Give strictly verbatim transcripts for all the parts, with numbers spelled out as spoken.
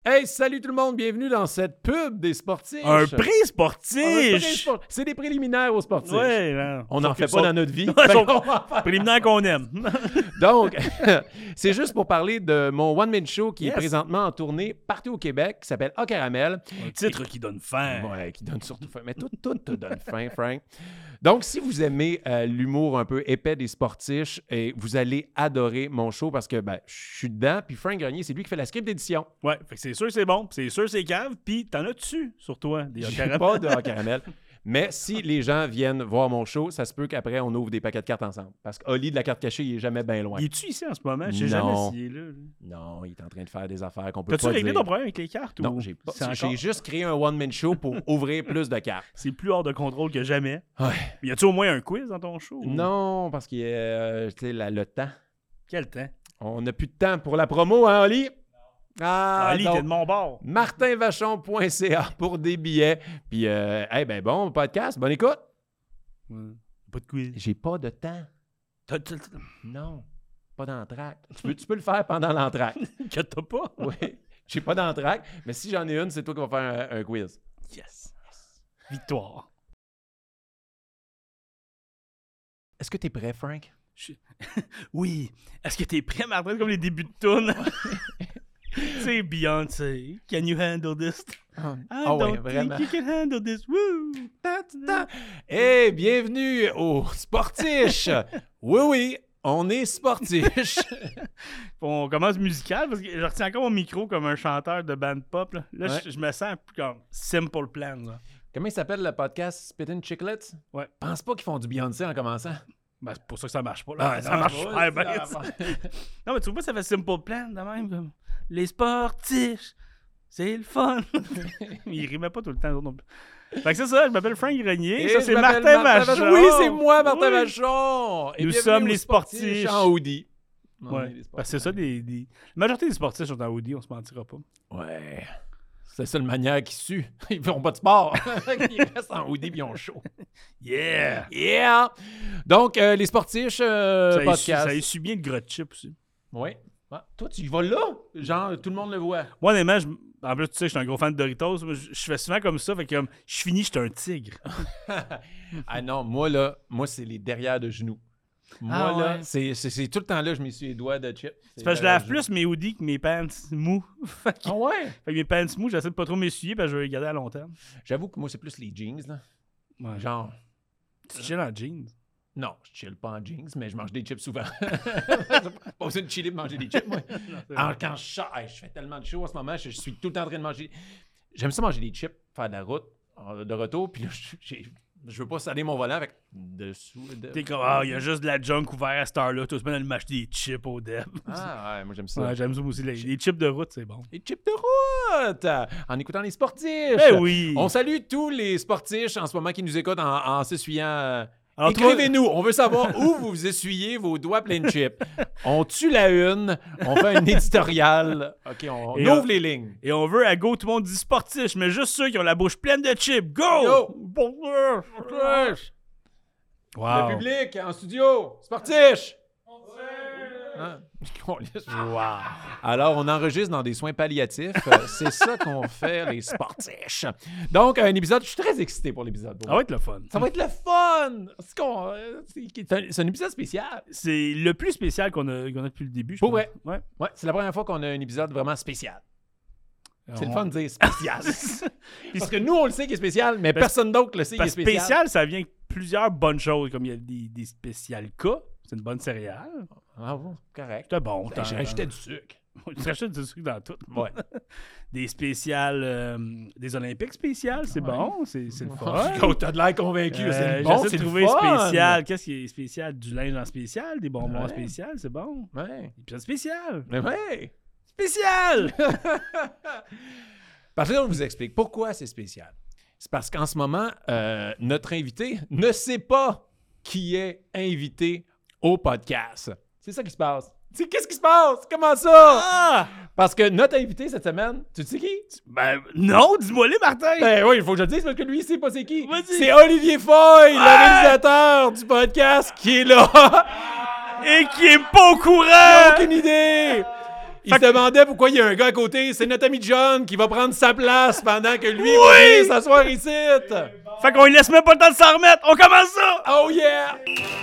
Hey, salut tout le monde, bienvenue dans cette pub des sportifs. Un prix sportif! Un prix sport- C'est des préliminaires aux sportifs. Ouais, là. On n'en fait pas sont... dans notre vie. Ouais, Fait sont... qu'on va en faire. Préliminaires qu'on aime. Donc, c'est juste pour parler de mon one-man show qui Yes. est présentement en tournée partout au Québec, qui s'appelle A Caramel. Un titre qui donne faim. Ouais, qui donne surtout faim. Mais tout, tout te donne faim, Frank. Donc, si vous aimez euh, l'humour un peu épais des sportifs, et vous allez adorer mon show parce que ben, je suis dedans. Puis Frank Grenier, c'est lui qui fait la script d'édition. Ouais, fait que c'est sûr que c'est bon, pis c'est sûr que c'est cave, puis t'en as dessus sur toi, des J'ai caramels. pas de A Caramel. Mais si les gens viennent voir mon show, ça se peut qu'après, on ouvre des paquets de cartes ensemble. Parce qu'Oli de la carte cachée, il est jamais bien loin. Il est-tu ici en ce moment? Je sais Non. jamais s'il est là. Non, il est en train de faire des affaires qu'on peut T'as-tu pas réglé dire. ton problème avec les cartes? Non, ou j'ai pas. c'est J'ai encore- juste créé un one-man show pour ouvrir plus de cartes. C'est plus hors de contrôle que jamais. Ouais. Y a-tu au moins un quiz dans ton show? ou- Non, parce qu'il y a euh, tu sais, la- le temps. Quel temps? On n'a plus de temps pour la promo, hein, Oli? Ah, Ali, donc, t'es de mon bord. martin vachon point c a pour des billets. Puis, euh, eh ben bon, podcast, bonne écoute. Ouais. Pas de quiz. J'ai pas de temps. T'as- t'as- t'as- Non, pas d'entracte. Tu peux, tu peux le faire pendant l'entracte. Que t'as pas? Oui, j'ai pas d'entracte, mais si j'en ai une, c'est toi qui vas faire un, un quiz. Yes. Victoire. Est-ce que t'es prêt, Frank? Je- Oui. Est-ce que t'es prêt, Martin, comme les débuts de tune? C'est Beyoncé. Can you handle this? Ah I ah ouais, don't vraiment. think you can handle this. Woo! Hey, bienvenue au Sportiche! Oui, oui, on est Sportiche! On commence musical parce que je retiens encore mon micro comme un chanteur de band pop. Là, Là, Ouais. je, je me sens plus comme Simple Plan. Là. Comment il s'appelle le podcast Spittin' Chiclets? Ouais. Pense pas qu'ils font du Beyoncé en commençant. Ben, c'est pour ça que ça marche pas. Là. Ah, ça marche pas, super bien. ça ça. marche. Non, mais tu vois pas, ça fait Simple Plan de même. Comme... Les sportifs, c'est le fun. Il rimait pas tout le temps. Non plus. Fait que c'est ça, je m'appelle Frank Grenier. Et Ça, je c'est m'appelle Martin Vachon. Oui, c'est moi, Martin Oui. Vachon! Et Nous bienvenue sommes aux les Sportiches. en Audi. On est Ouais. les Parce que c'est ça, des, des... la majorité des sportifs sont en Audi, on se mentira pas. Ouais. C'est la seule manière qu'ils suent. Ils font pas de sport. Ils restent en hoodie et ils ont chaud. Yeah! Yeah! Donc, euh, les sportifs, euh, ça, podcast. essuie, ça essuie bien le gros chip aussi. Oui. Ah, toi, tu y vas là? Genre, tout le monde le voit. Moi, honnêtement, je... en plus, tu sais, je suis un gros fan de Doritos. Moi, Je je fais souvent comme ça, fait que comme, je finis, je suis un tigre. Ah non, moi, là, moi, c'est les derrières de genoux. Moi, Ah là, ouais. c'est, c'est, c'est tout le temps là, je m'essuie les doigts de chips. C'est parce que je lave plus mes hoodies que mes pants mous. fait, que... Ah ouais? fait que mes pants mous, j'essaie de pas trop m'essuyer parce que je veux les garder à long terme. J'avoue que moi, c'est plus les jeans, là. Ouais. Genre, Tu chill en jeans. non, je chill pas en jeans, mais je mange des chips souvent. Pas besoin de chiller pour manger des chips, moi. Alors, quand je sors, hey, je fais tellement de chaud en ce moment, je, je suis tout le temps en train de manger. J'aime ça manger des chips, faire de la route, euh, de retour, puis là, je, j'ai- je veux pas saler mon volant avec dessous. De... T'es comme, ah, il y a juste de la junk ouverte à cette heure-là. Tout le monde aller m'acheter des chips au Deb. Ah, ouais, moi j'aime ça. Ouais, j'aime ça aussi. Les, les chips de route, c'est bon. Les chips de route! En écoutant les sportifs! Ben oui! On salue tous les sportifs en ce moment qui nous écoutent en, en s'essuyant. euh, Alors, Écrivez-nous, on veut savoir où vous vous essuyez vos doigts pleins de chips. On tue la une, on fait un éditorial. OK, on, Et on ouvre on- les lignes. Et on veut à go, tout le monde dit sportif, mais juste ceux qui ont la bouche pleine de chips. Go! Go! Bon, Le wow. public en studio, sportif! Hein? Wow. Alors, on enregistre dans des soins palliatifs. Euh, C'est ça qu'on fait, les sportifs. Donc, un épisode, je suis très excité pour l'épisode. Ça va être le fun. Ça va être le fun! C'est, qu'on- euh, c'est- c'est un, c'est un épisode spécial. C'est le plus spécial qu'on a, qu'on a depuis le début, je Pour pense. vrai. Ouais. Ouais, c'est la première fois qu'on a un épisode vraiment spécial. C'est le On- fun de dire spécial. Parce que nous, on le sait qu'il est spécial, mais Parce- personne d'autre le sait qu'il est Parce que spécial. spécial, ça vient avec plusieurs bonnes choses, comme il y a des, des spécial K. C'est une bonne céréale. Ah bon, correct. C'était bon. Ben, j'ai rajouté du sucre. Tu rachètes du sucre dans tout. Ouais. Des spéciales, euh, des Olympiques spéciales, c'est Ouais. bon, c'est, c'est le fun. Quand t'as de l'air convaincu, Euh, c'est bon, j'essaie c'est de le trouver fun. spécial. Qu'est-ce qui est spécial? Du linge en spécial, des bonbons en Ouais. spécial, c'est bon. Ouais. Épisode spécial. Mais ouais. Spécial! Parce que là, on vous explique pourquoi c'est spécial. C'est parce qu'en ce moment, euh, notre invité ne sait pas qui est invité au podcast. C'est ça qui se passe. Tu sais, qu'est-ce qui se passe? Comment ça? Ah! Parce que notre invité cette semaine, tu sais qui? Ben, non, dis-moi les, Martin! Ben oui, il faut que je le dise parce que lui, il sait pas c'est qui. Vas-y. C'est Olivier Foy, le Ah! réalisateur du podcast, qui est là. Et qui est pas au J'ai courant! aucune idée. il se demandait pourquoi il y a un gars à côté. C'est notre ami John qui va prendre sa place pendant que lui Oui! va venir s'asseoir ici. Fait qu'on lui laisse même pas le temps de s'en remettre. On commence ça! Oh yeah!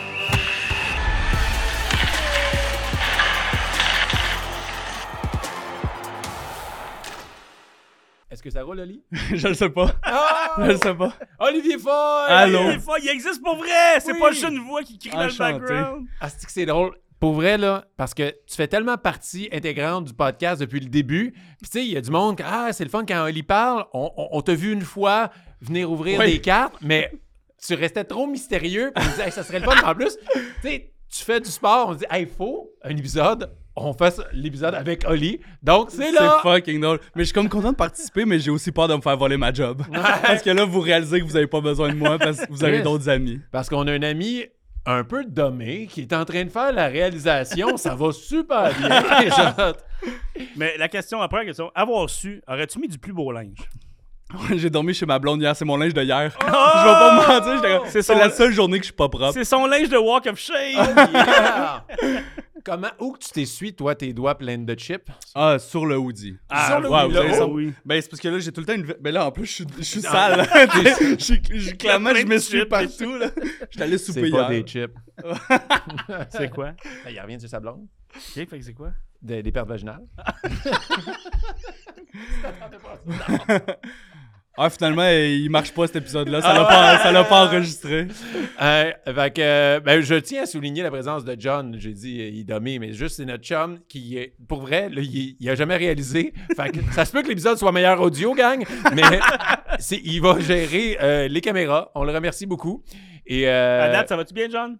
Est-ce que ça roule, Oli? Je le sais pas. Oh! Je le sais pas. Olivier Foy! Allô? Des fois, il existe pour vrai! C'est Oui. pas juste une voix qui crie Enchanté. dans le background. Ah, c'est que c'est drôle. Pour vrai, là, parce que tu fais tellement partie intégrante du podcast depuis le début. Puis, tu sais, il y a du monde qui, ah, c'est le fun quand Oli parle. On, on, on t'a vu une fois venir ouvrir Oui. des cartes, mais tu restais trop mystérieux. Puis, on disait, hey, ça serait le fun. En plus, tu sais, tu fais du sport. On dit, hey, faut un épisode. On fait l'épisode avec Oli. Donc, c'est là. C'est fucking drôle. Mais je suis comme content de participer, mais j'ai aussi peur de me faire voler ma job. Parce que là, vous réalisez que vous avez pas besoin de moi parce que vous avez Yes. d'autres amis. Parce qu'on a un ami un peu dommé qui est en train de faire la réalisation. Ça va super bien. Genre. Mais la question, la première question, avoir su, aurais-tu mis du plus beau linge? J'ai dormi chez ma blonde hier, c'est mon linge de hier. Je vais pas me mentir, j'étais comme, C'est c'est son- la seule journée que je suis pas propre. C'est son linge de Walk of Shame! Yeah! Comment, où que tu t'essuies, toi, tes doigts pleins de chips? Ah, sur le hoodie. Ah, Sur le ouais, hoodie, vous avez là. ça. oh oui. Ben, c'est parce que là, j'ai tout le temps une. vi- Ben là, en plus, je suis, je suis Ah. sale. Je suis- je- Clairement, plein je de m'essuie chips. partout, là. Je suis allé souper C'est pas hier. des chips. C'est quoi? Ben, il revient sur sa blonde. Ok, fait que c'est quoi? De- des pertes vaginales. Ah, finalement, euh, il marche pas cet épisode-là. Ça l'a pas, ça l'a pas enregistré. Euh, fait que, euh, ben, je tiens à souligner la présence de John. J'ai dit euh, il est dommé, mais juste c'est notre chum qui est. Pour vrai, là, il, il a jamais réalisé. Fait que ça se peut que l'épisode soit meilleur audio, gang, mais c'est, il va gérer euh, les caméras. On le remercie beaucoup. Et, euh, À date, ça va-tu bien, John?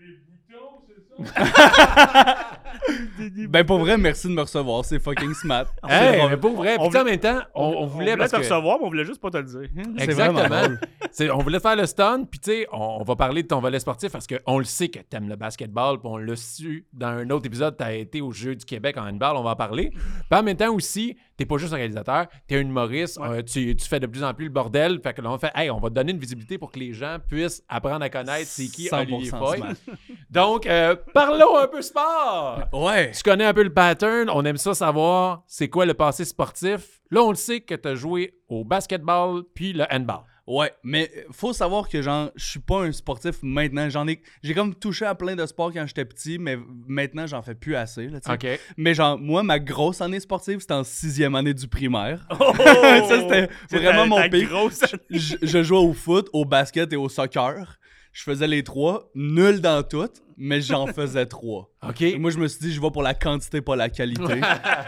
Ben, pour vrai, merci de me recevoir. C'est fucking smart. C'est hey, drôle. mais pour vrai, On puis en même temps, on, on voulait. parce te que- recevoir, mais on voulait juste pas te le dire. C'est vraiment Exactement. drôle. C'est- on voulait faire le stun, puis tu sais, on, on va parler de ton volet sportif parce qu'on le sait que t'aimes le basketball, puis on l'a su dans un autre épisode, t'as été aux Jeux du Québec en handball, on va en parler. Puis en même temps aussi, t'es pas juste un réalisateur, t'es un humoriste, Ouais. euh, tu, tu fais de plus en plus le bordel, fait que là on fait, hey, on va te donner une visibilité pour que les gens puissent apprendre à connaître c'est qui cent pour Olivier cent Foy. smart. Donc, euh, parlons un peu sport! Ouais. Tu connais un peu le pattern, on aime ça savoir c'est quoi le passé sportif. Là, on le sait que tu as joué au basketball puis le handball. Ouais, mais faut savoir que genre je suis pas un sportif maintenant, j'en ai j'ai comme touché à plein de sports quand j'étais petit, mais maintenant j'en fais plus assez là, tu sais. OK. Mais genre moi ma grosse année sportive, c'était en sixième année du primaire. Oh! Ça, c'était C'est vraiment ta- mon ta pic. grosse année. je, je jouais au foot, au basket et au soccer. Je faisais les trois, nul dans toutes, mais j'en faisais trois. OK. Et moi je me suis dit je vais pour la quantité pas la qualité.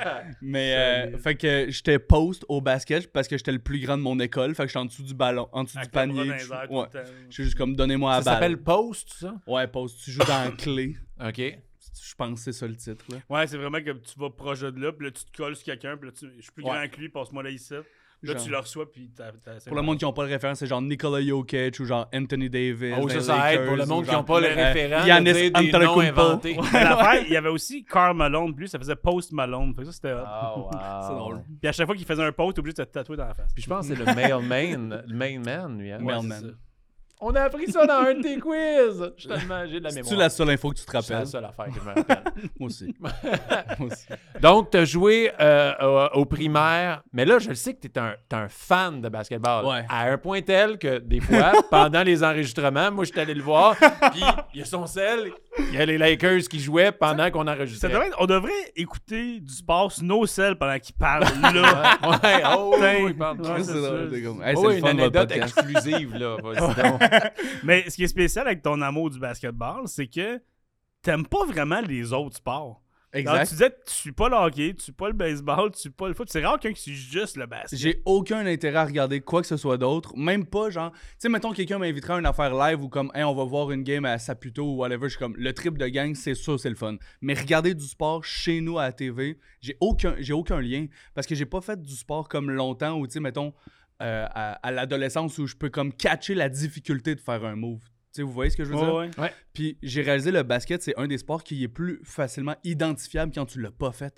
Mais euh, fait que j'étais post au basket parce que j'étais le plus grand de mon école, fait que j'étais en dessous du ballon, en dessous Avec du le bras panier. dans les airs tout Ouais. le temps. Je suis juste comme donnez-moi la Ça balle. s'appelle post, ça? Ouais, post, tu joues dans la clé. OK. Je pense que c'est ça le titre là. Ouais, c'est vraiment que tu vas proche de là, puis là, tu te colles sur quelqu'un, puis là, tu... je suis plus Ouais. grand que lui, passe-moi là ici. Là, Genre. tu le reçois, puis t'as. t'as- c'est Pour le monde qui n'a pas le référent, c'est genre Nikola Jokic ou genre Anthony Davis. Oh, dans ça, les ça aide Lakers, pour le ou monde qui genre, n'a pas le euh, référent. Giannis de dire des noms Antetokounmpo. inventés. Mais l'affaire, il y avait aussi Karl Malone, puis lui, ça faisait Post Malone. Fait que ça, c'était hot. Oh, wow. C'est drôle. Puis à chaque fois qu'il faisait un post, t'es obligé de te tatouer dans la face. Puis je pense que c'est le mailman, le main man, lui. Hein? Ouais, c'est man. ça. On a appris ça dans un de tes quiz. Je tellement, j'ai de la mémoire. C'est-tu la seule info que tu te C'est la rappelles? seule affaire que je me rappelle. Moi aussi. Moi aussi. Donc, tu as joué euh, au, au primaire, mais là, je le sais que tu es un, t'es un fan de basketball. Ouais. À un point tel que des fois, pendant les enregistrements, moi, je suis allé le voir, puis il y a son sel, il y a les Lakers qui jouaient pendant qu'on Ça enregistrait. devrait être- on devrait écouter du sport sur nos selles pendant qu'il parle là. Ouais, ouais, oh, Putain. oui, pardon. Ouais, C'est c'est drôle, ça. c'est comme, hey, Oh, c'est oui, le une fun de votre anecdote podcast. exclusive, là. Vas-y donc. Mais ce qui est spécial avec ton amour du basketball, c'est que t'aimes pas vraiment les autres sports. Alors, Exact. tu disais, tu suis pas le hockey, tu suis pas le baseball, tu suis pas le foot. C'est rare quelqu'un qui suit juste le basket. J'ai aucun intérêt à regarder quoi que ce soit d'autre. Même pas genre. Tu sais, mettons, quelqu'un m'inviterait à une affaire live ou comme, hey, on va voir une game à Saputo ou whatever. Je suis comme, le trip de gang, c'est sûr, c'est le fun. Mais regarder du sport chez nous à la T V, j'ai aucun, j'ai aucun lien. Parce que j'ai pas fait du sport comme longtemps ou, tu sais, mettons, euh, à, à l'adolescence où je peux comme catcher la difficulté de faire un move. Tu sais, vous voyez ce que je veux Ouais, dire? ouais. Ouais. Puis j'ai réalisé le basket, c'est un des sports qui est plus facilement identifiable quand tu l'as pas fait.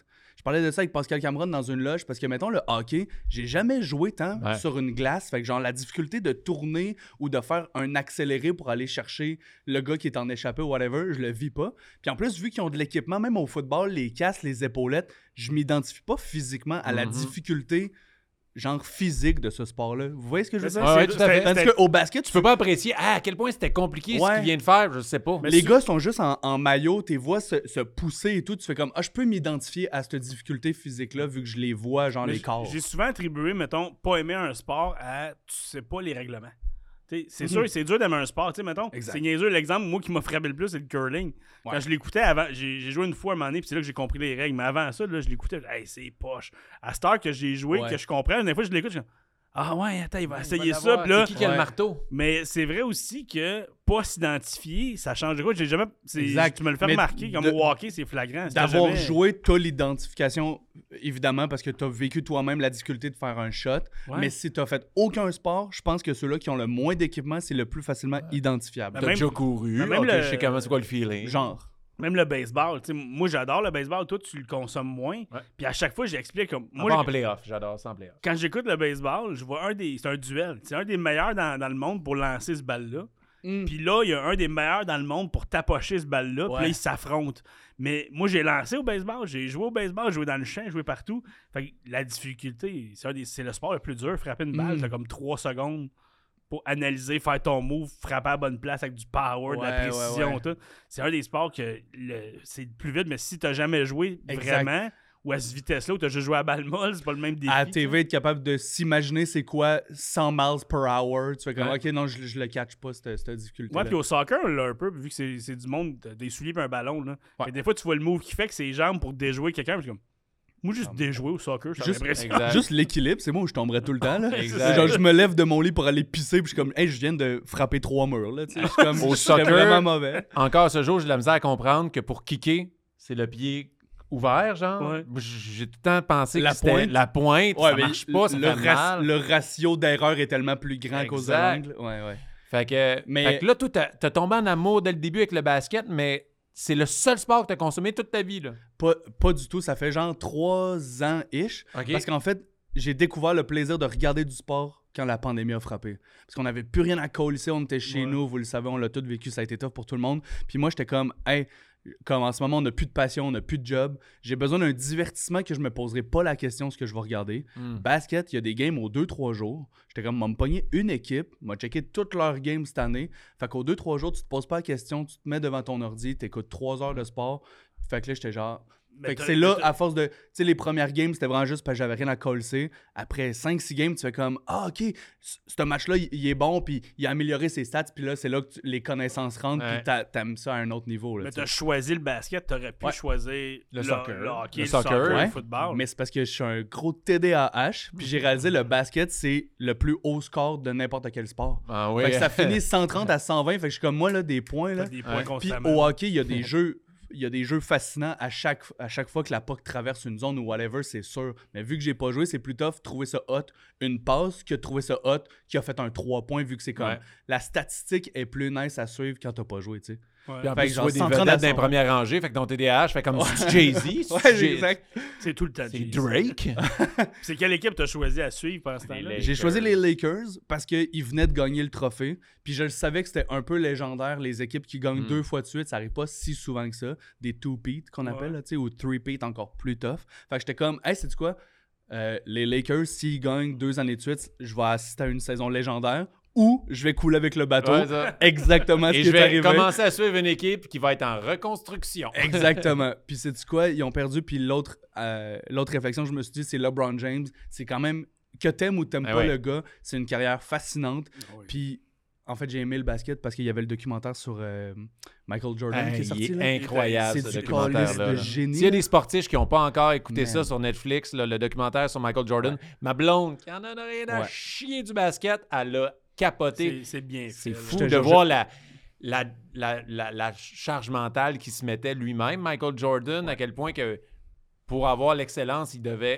Je parlais de ça avec Pascal Cameron dans une loge parce que, mettons, le hockey, j'ai jamais joué tant Ouais. sur une glace. Fait que, genre, la difficulté de tourner ou de faire un accéléré pour aller chercher le gars qui est en échappé ou whatever, je le vis pas. Puis en plus, vu qu'ils ont de l'équipement, même au football, les casques, les épaulettes, je m'identifie pas physiquement à la Mhm. difficulté, genre, physique de ce sport-là. Vous voyez ce que je veux Mais dire? ça, Ouais, c'est- ouais, tout à fait. c'était- Parce qu'au basket, Tu peux pas apprécier ah, à quel point c'était compliqué ce Ouais. qu'il vient de faire, je sais pas. Mais les si- gars sont juste en, en maillot, tes vois se, se pousser et tout. Tu fais comme, ah, je peux m'identifier à cette difficulté physique-là vu que je les vois, genre, Mais les j- corps. J'ai souvent attribué, mettons, pas aimer un sport à tu sais pas les règlements. T'sais, c'est Mhm. sûr, c'est dur d'aimer un sport. T'sais, mettons, Exact. c'est niaiseux. L'exemple, moi, qui m'a frappé le plus, c'est le curling. Quand Ouais. je l'écoutais avant, j'ai, j'ai joué une fois à un moment donné, puis c'est là que j'ai compris les règles. Mais avant ça, là, je l'écoutais, hey, c'est poche. À cette heure que j'ai joué, Ouais. que je comprends, une fois, je l'écoute, je suis comme, ah ouais, attends, il va essayer On va ça. l'avoir. Puis là, C'est qui qui a Ouais. le marteau? mais c'est vrai aussi que pas s'identifier, ça change quoi. J'ai jamais. c'est- Exact. Tu me le fais Mais remarquer, comme de- au hockey, c'est flagrant. Si t'as D'avoir jamais- joué, t'as l'identification, évidemment, parce que t'as vécu toi-même la difficulté de faire un shot. Ouais. Mais si t'as fait aucun sport, je pense que ceux-là qui ont le moins d'équipement, c'est le plus facilement identifiable. Ben, T'as même- déjà couru, ben, même ok, le- je sais comment c'est quoi le feeling. Genre. Même le baseball, tu sais, moi j'adore le baseball, toi tu le consommes moins. Ouais. Puis à chaque fois j'explique comme Moi, moi en playoff, j'adore ça en playoff. quand j'écoute le baseball, je vois un des c'est un duel, c'est un des meilleurs dans, dans le monde pour lancer ce balle là. Mm. Puis là, il y a un des meilleurs dans le monde pour tapocher ce balle là, puis Ouais. là ils s'affrontent. Mais moi j'ai lancé au baseball, j'ai joué au baseball, j'ai joué dans le champ, j'ai joué partout. Fait que la difficulté, c'est un des- c'est le sport le plus dur, frapper une balle, Mm. t'as comme trois secondes pour analyser, faire ton move, frapper à la bonne place avec du power, de la Ouais, ouais, précision, ouais. tout. C'est un des sports que le- c'est plus vite, mais si t'as jamais joué Exact. vraiment, ou à cette vitesse-là, où t'as juste joué à balle molle, c'est pas le même défi. À la tu T V, être capable de s'imaginer c'est quoi cent miles per hour. Tu fais comme, Ouais. ok, non, je, je le catch pas, cette, cette sais. difficulté. Ouais, puis au soccer, on l'a un peu, vu que c'est c'est du monde, t'as des souliers et un ballon. Là. Ouais. Fait que des fois, tu vois le move qu'il fait que ses jambes pour déjouer quelqu'un. puis je suis comme, moi, juste déjouer au soccer, j'ai Juste- l'impression. Exact. Juste l'équilibre, c'est moi où je tomberais tout le temps. Là. Exact. Genre, je me lève de mon lit pour aller pisser, puis je suis comme, hey, je viens de frapper trois murs. Là, tu sais. Je suis comme, Au je serais soccer- vraiment mauvais. Encore ce jour, j'ai de la misère à comprendre que pour kicker, c'est le pied ouvert, genre. Ouais. J'ai tout le temps pensé La que c'était pointe. la pointe, Ouais, ça mais marche pas, ça le, fait ra- mal. le ratio d'erreur est tellement plus grand qu'aux Exact. angles. Ouais, ouais. Fait que, Mais- fait que là, toi, t'as t'as tombé en amour dès le début avec le basket, mais c'est le seul sport que t'as consommé toute ta vie, là. Pas, pas du tout. Ça fait genre trois ans-ish. OK? Parce qu'en fait, j'ai découvert le plaisir de regarder du sport quand la pandémie a frappé. Parce qu'on n'avait plus rien à coller, on était chez Ouais. nous, vous le savez, on l'a tous vécu, ça a été tough pour tout le monde. Puis moi, j'étais comme, hey, comme en ce moment, on n'a plus de passion, on n'a plus de job. J'ai besoin d'un divertissement que je me poserai pas la question ce que je vais regarder. Hmm. Basket, il y a des games aux deux trois jours. J'étais comme, m'a me pogner une équipe, m'a checké toutes leurs games cette année. Fait qu'aux deux trois jours, tu te poses pas la question, tu te mets devant ton ordi, tu écoutes trois heures de sport. Fait que là, j'étais genre. Mais Fait que t'as- c'est là, t'as- à force de. Tu sais, les premières games, c'était vraiment juste parce que j'avais rien à coller. Après cinq six games, tu fais comme, ah, ok, c- ce match-là, il il est bon, puis il a amélioré ses stats, puis là, c'est là que tu- les connaissances rentrent, Ouais. puis t'a- t'aimes ça à un autre niveau. Là, Mais tu sais. t'as choisi le basket, t'aurais pu Ouais. choisir Le soccer. le hockey, Le le, soccer, soccer, Ouais. le football. Mais c'est parce que je suis un gros T D A H, puis j'ai réalisé le basket, c'est le plus haut score de n'importe quel sport. Ah oui. Fait que ça finit cent trente à cent vingt, fait que je suis comme moi, là, des points, là. T'as des points Ouais. Puis constamment. au hockey, il y a des jeux. Il y a des jeux fascinants à chaque, à chaque fois que la puck traverse une zone ou whatever, c'est sûr. Mais vu que j'ai pas joué, c'est plus tough trouver ça hot une passe que trouver ça hot qui a fait un trois points vu que c'est comme Ouais. la statistique est plus nice à suivre quand t'as pas joué, tu sais. Ouais. Puis en Fait plus, que tu genre vois des cent trente à vedettes dans les cent vingt. premières rangées, fait que ton T D A H fait comme c'est Jay-Z, Ouais, c'est exact. C'est tout le temps. c'est Jay-Z. Drake. C'est quelle équipe t'as choisi à suivre pendant ce temps-là? Les- J'ai Lakers. choisi les Lakers parce qu'ils venaient de gagner le trophée. Puis je le savais que c'était un peu légendaire, les équipes qui gagnent Mm. deux fois de suite. Ça arrive pas si souvent que ça. Des two-peat qu'on appelle, Ouais. là, tu sais, ou three-peat encore plus tough. Fait que j'étais comme, hey, sais-tu quoi? Euh, les Lakers, s'ils gagnent deux années de suite, je vais assister à une saison légendaire ou je vais couler avec le bateau. Ouais, ça. Exactement ce Et qui je est vais arrivé. commencer à suivre une équipe qui va être en reconstruction. Exactement. Puis c'est quoi? Ils ont perdu. Puis l'autre euh, l'autre réflexion que je me suis dit, c'est LeBron James. C'est quand même, que t'aimes ou t'aimes Ah pas ouais. le gars, c'est une carrière fascinante. Oui. Puis en fait, j'ai aimé le basket parce qu'il y avait le documentaire sur euh, Michael Jordan Hey, qui est sorti. il là. est incroyable, C'est ce du documentaire calice là. de là. génie. S'il y a des sportifs qui n'ont pas encore écouté Man. ça sur Netflix, là, le documentaire sur Michael Jordan, ma blonde, qui en a rien à Ouais. chier du basket, elle a capoté. C'est- C'est bien fait. C'est là. fou Je te de jure, voir la, la, la, la, la charge mentale qu'il se mettait lui-même, Michael Jordan, à quel point que pour avoir l'excellence, il devait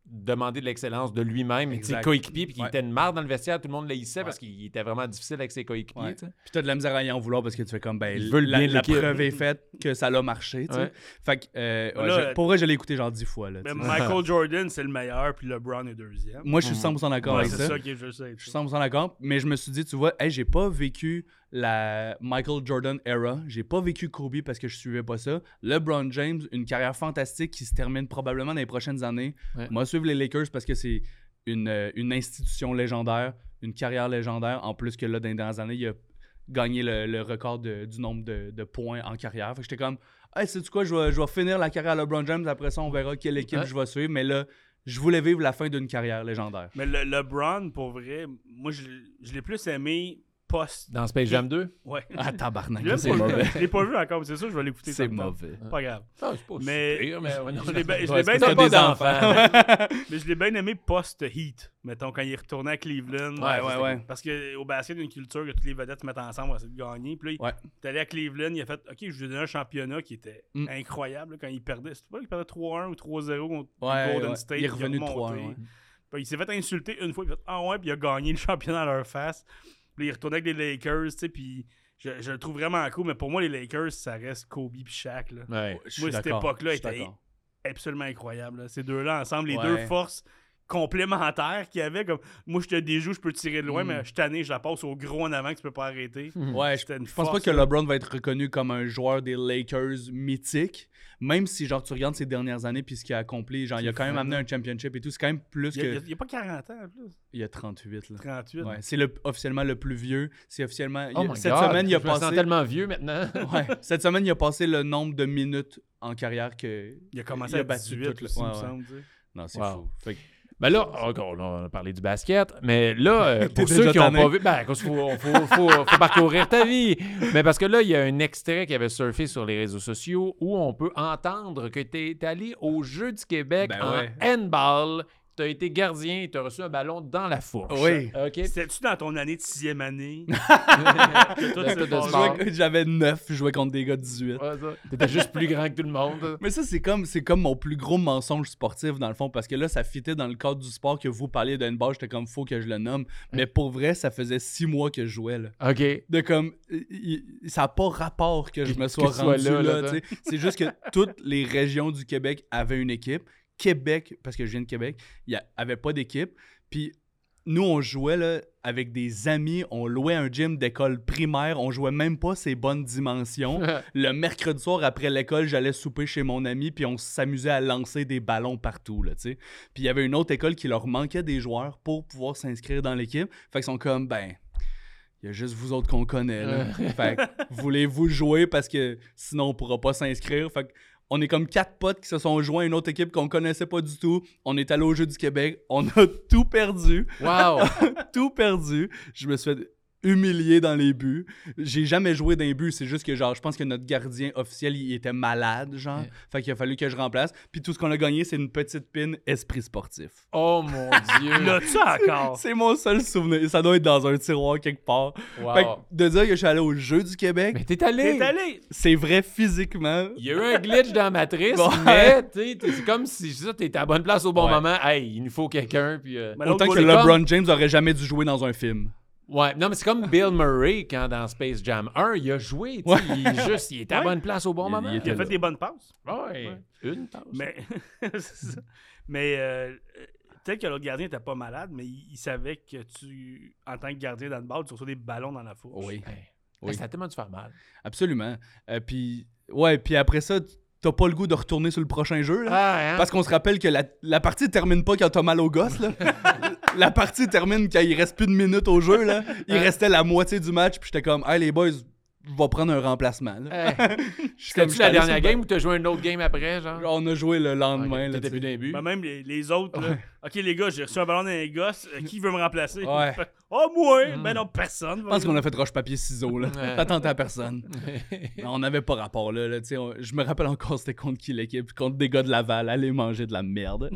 demander de l'excellence de lui-même et de ses Exact. coéquipiers, puis qu'il Ouais. était une marde dans le vestiaire, tout le monde l'haïssait Ouais. parce qu'il était vraiment difficile avec ses coéquipiers. Ouais. tu sais. Puis t'as de la misère à y en vouloir parce que tu fais comme, ben, Il veut le la, bien de la l'équipe. preuve est faite que ça l'a marché, tu sais. Ouais. Fait que, euh, ouais, Là, je- pour vrai, je l'ai écouté genre dix fois, là. Mais tu sais. Michael Jordan, c'est le meilleur, puis LeBron est deuxième. Moi, je suis cent pour cent d'accord Ouais, avec c'est ça. ça que je sais. Je suis cent pour cent d'accord, mais je me suis dit, tu vois, hey, j'ai pas vécu la Michael Jordan era, j'ai pas vécu Kobe parce que je suivais pas ça. LeBron James, une carrière fantastique qui se termine probablement dans les prochaines années. Ouais. Moi, suivre les Lakers parce que c'est une, euh, une institution légendaire, une carrière légendaire, en plus que là, dans les dernières années, il a gagné le, le record de- du nombre de, de points en carrière. Fait que j'étais comme, hey, sais-tu quoi, je vais, je vais finir la carrière à LeBron James, après ça, on verra quelle équipe Ouais. je vais suivre, mais là, je voulais vivre la fin d'une carrière légendaire. Mais le, LeBron, pour vrai, moi, je, je l'ai plus aimé post. Dans Space Jam deux? Ouais. Ah, tabarnak, Je l'ai c'est pas vu. mauvais. Je l'ai pas vu encore, mais c'est sûr, je vais l'écouter. C'est tantôt. mauvais. Pas grave. Ah, c'est pas Mais- si pire, mais ouais, non, je l'ai bien- je ouais, l'ai c'est bien parce que aimé t'as des pas d'enfants. Mais je l'ai bien aimé post-Heat. Mettons, quand il est retourné à Cleveland. Ouais, ouais, ouais. Parce qu'au basket, il y a une culture que toutes les vedettes se mettent ensemble pour essayer de gagner. Puis là, il Ouais. est allé à Cleveland, il a fait OK, je lui ai donné un championnat qui était Mm. incroyable là, quand il perdait. C'était pas qu'il perdait trois un ou trois zéro contre Ouais, Golden ouais. State. Il est puis revenu de remonté. trois un, ouais. Puis il s'est fait insulter une fois, il a fait Ah ouais, puis il a gagné le championnat à leur face. Puis il est retourné avec les Lakers, tu sais, puis je, je le trouve vraiment cool. Mais pour moi, les Lakers, ça reste Kobe puis Shaq. Là. Ouais. Je suis Moi, cette d'accord, époque-là je suis était d'accord. absolument incroyable. là. Ces deux-là ensemble, les Ouais. deux forces complémentaires qu'il y avait. Comme, moi, je te déjoue, je peux tirer de loin, Mm. mais je suis tanné, je la passe au gros en avant que tu peux pas arrêter. Ouais, je, C'était une je pense pas force, que là. LeBron va être reconnu comme un joueur des Lakers mythique, même si genre tu regardes ses dernières années puis ce qu'il a accompli, genre il a quand même amené un championship et tout, c'est quand même plus Il y a, il y a- que il y a pas quarante ans en plus. il y a trente-huit là. trente-huit. Ouais, c'est le, officiellement le plus vieux, c'est officiellement Oh il- my cette God, semaine il a je me sens passé tellement vieux maintenant. ouais, cette semaine il a passé le nombre de minutes en carrière que Il a commencé Il a à battu dix-huit tout le- aussi, il ouais, me ouais. semble. tu sais. non, c'est Wow. fou. Fait que- Ben là, encore, là, on a parlé du basket, mais là, euh, T'es pour ceux déjà qui n'ont tanné. pas vu, ben, il faut, faut, faut, faut parcourir ta vie. Mais parce que là, il y a un extrait qui avait surfé sur les réseaux sociaux où on peut entendre que tu es allé aux Jeux du Québec Ben en ouais. handball. Tu as été gardien et tu as reçu un ballon dans la fourche. Oui. OK? C'était-tu dans ton année de sixième année? Que toi, de- tu de fais pas Je sport. jouais- j'avais neuf, je jouais contre des gars de dix-huit. Ouais, ça. T'étais juste plus grand que tout le monde. Mais ça, c'est comme, c'est comme mon plus gros mensonge sportif, dans le fond, parce que là, ça fitait dans le cadre du sport que vous parliez de handball, j'étais comme, faut que je le nomme. Mais pour vrai, ça faisait six mois que je jouais, là. OK. De comme, il- il- ça n'a pas rapport que je Que- me que sois tu sois rendu là, là, là, tu sais. C'est juste que toutes les régions du Québec avaient une équipe. Québec, parce que je viens de Québec, il n'y avait pas d'équipe. Puis nous, on jouait là, avec des amis, on louait un gym d'école primaire, on jouait même pas ses bonnes dimensions. Le mercredi soir, après l'école, j'allais souper chez mon ami, puis on s'amusait à lancer des ballons partout, là, tu sais. Puis il y avait une autre école qui leur manquait des joueurs pour pouvoir s'inscrire dans l'équipe. Fait qu'ils sont comme, ben, il y a juste vous autres qu'on connaît, là. Fait que, voulez-vous jouer parce que sinon on pourra pas s'inscrire. Fait que, on est comme quatre potes qui se sont joints à une autre équipe qu'on connaissait pas du tout. On est allé au Jeux du Québec. On a tout perdu. Wow! tout perdu. Je me suis fait humilié dans les buts. J'ai jamais joué dans les buts. C'est juste que, genre, je pense que notre gardien officiel, il était malade, genre. Ouais. Fait qu'il a fallu que je remplace. Puis tout ce qu'on a gagné, c'est une petite pin esprit sportif. Oh mon Dieu! L'as-tu encore? C'est mon seul souvenir. Ça doit être dans un tiroir quelque part. Wow. Fait que de dire que je suis allé aux Jeux du Québec, Mais t'es allé! T'es allé? c'est vrai physiquement. Il y a eu un glitch dans la matrice, Ouais. mais tu sais, t'es- c'est comme si ça, t'étais à la bonne place au bon Ouais. moment. Hey, il nous faut quelqu'un. Puis, euh, Mais l'autre Autant que goalie, LeBron James aurait jamais dû jouer dans un film. ouais, non, mais c'est comme Bill Murray quand dans Space Jam un, il a joué. tu sais, Il, juste, il était à la Ouais. bonne place au bon Il- moment. il Il a était fait là. des bonnes passes. Ouais, une passe. Mais, c'est ça. Mais euh, peut-être que l'autre gardien était pas malade, mais il, il savait que tu, en tant que gardien dans le ball, tu reçois des ballons dans la fourche. Oui. Hey, Oui. Ça a tellement dû faire mal. Absolument. Euh, puis, ouais, puis après ça, t'as pas le goût de retourner sur le prochain jeu, là. Ah, hein? Parce qu'on se rappelle que la, la partie termine pas quand t'as mal au gosse, là. La partie termine quand il reste plus de minutes au jeu, là. Il Ouais. restait la moitié du match, puis j'étais comme, hey les boys, je vais prendre un remplacement, là. Hey. Je suis comme, C'était-tu j'étais la allé dernière sur le game ou t'as joué un autre game après, genre? banc. On a joué le lendemain, Ok, là. T'étais tu plus sais. d'un but? Ben, même les, les autres, là. Ouais. OK, les gars, j'ai reçu un ballon dans les gosses. Euh, qui veut me remplacer? Ouais. Fait, oh, moi! Mm. Ben non, personne. Je pense qu'on a fait roche-papier-ciseaux, là. Ouais. T'attendais à personne. Non, on n'avait pas rapport, là. là tu sais, on- Je me rappelle encore c'était contre qui l'équipe. Contre des gars de Laval. Aller manger de la merde.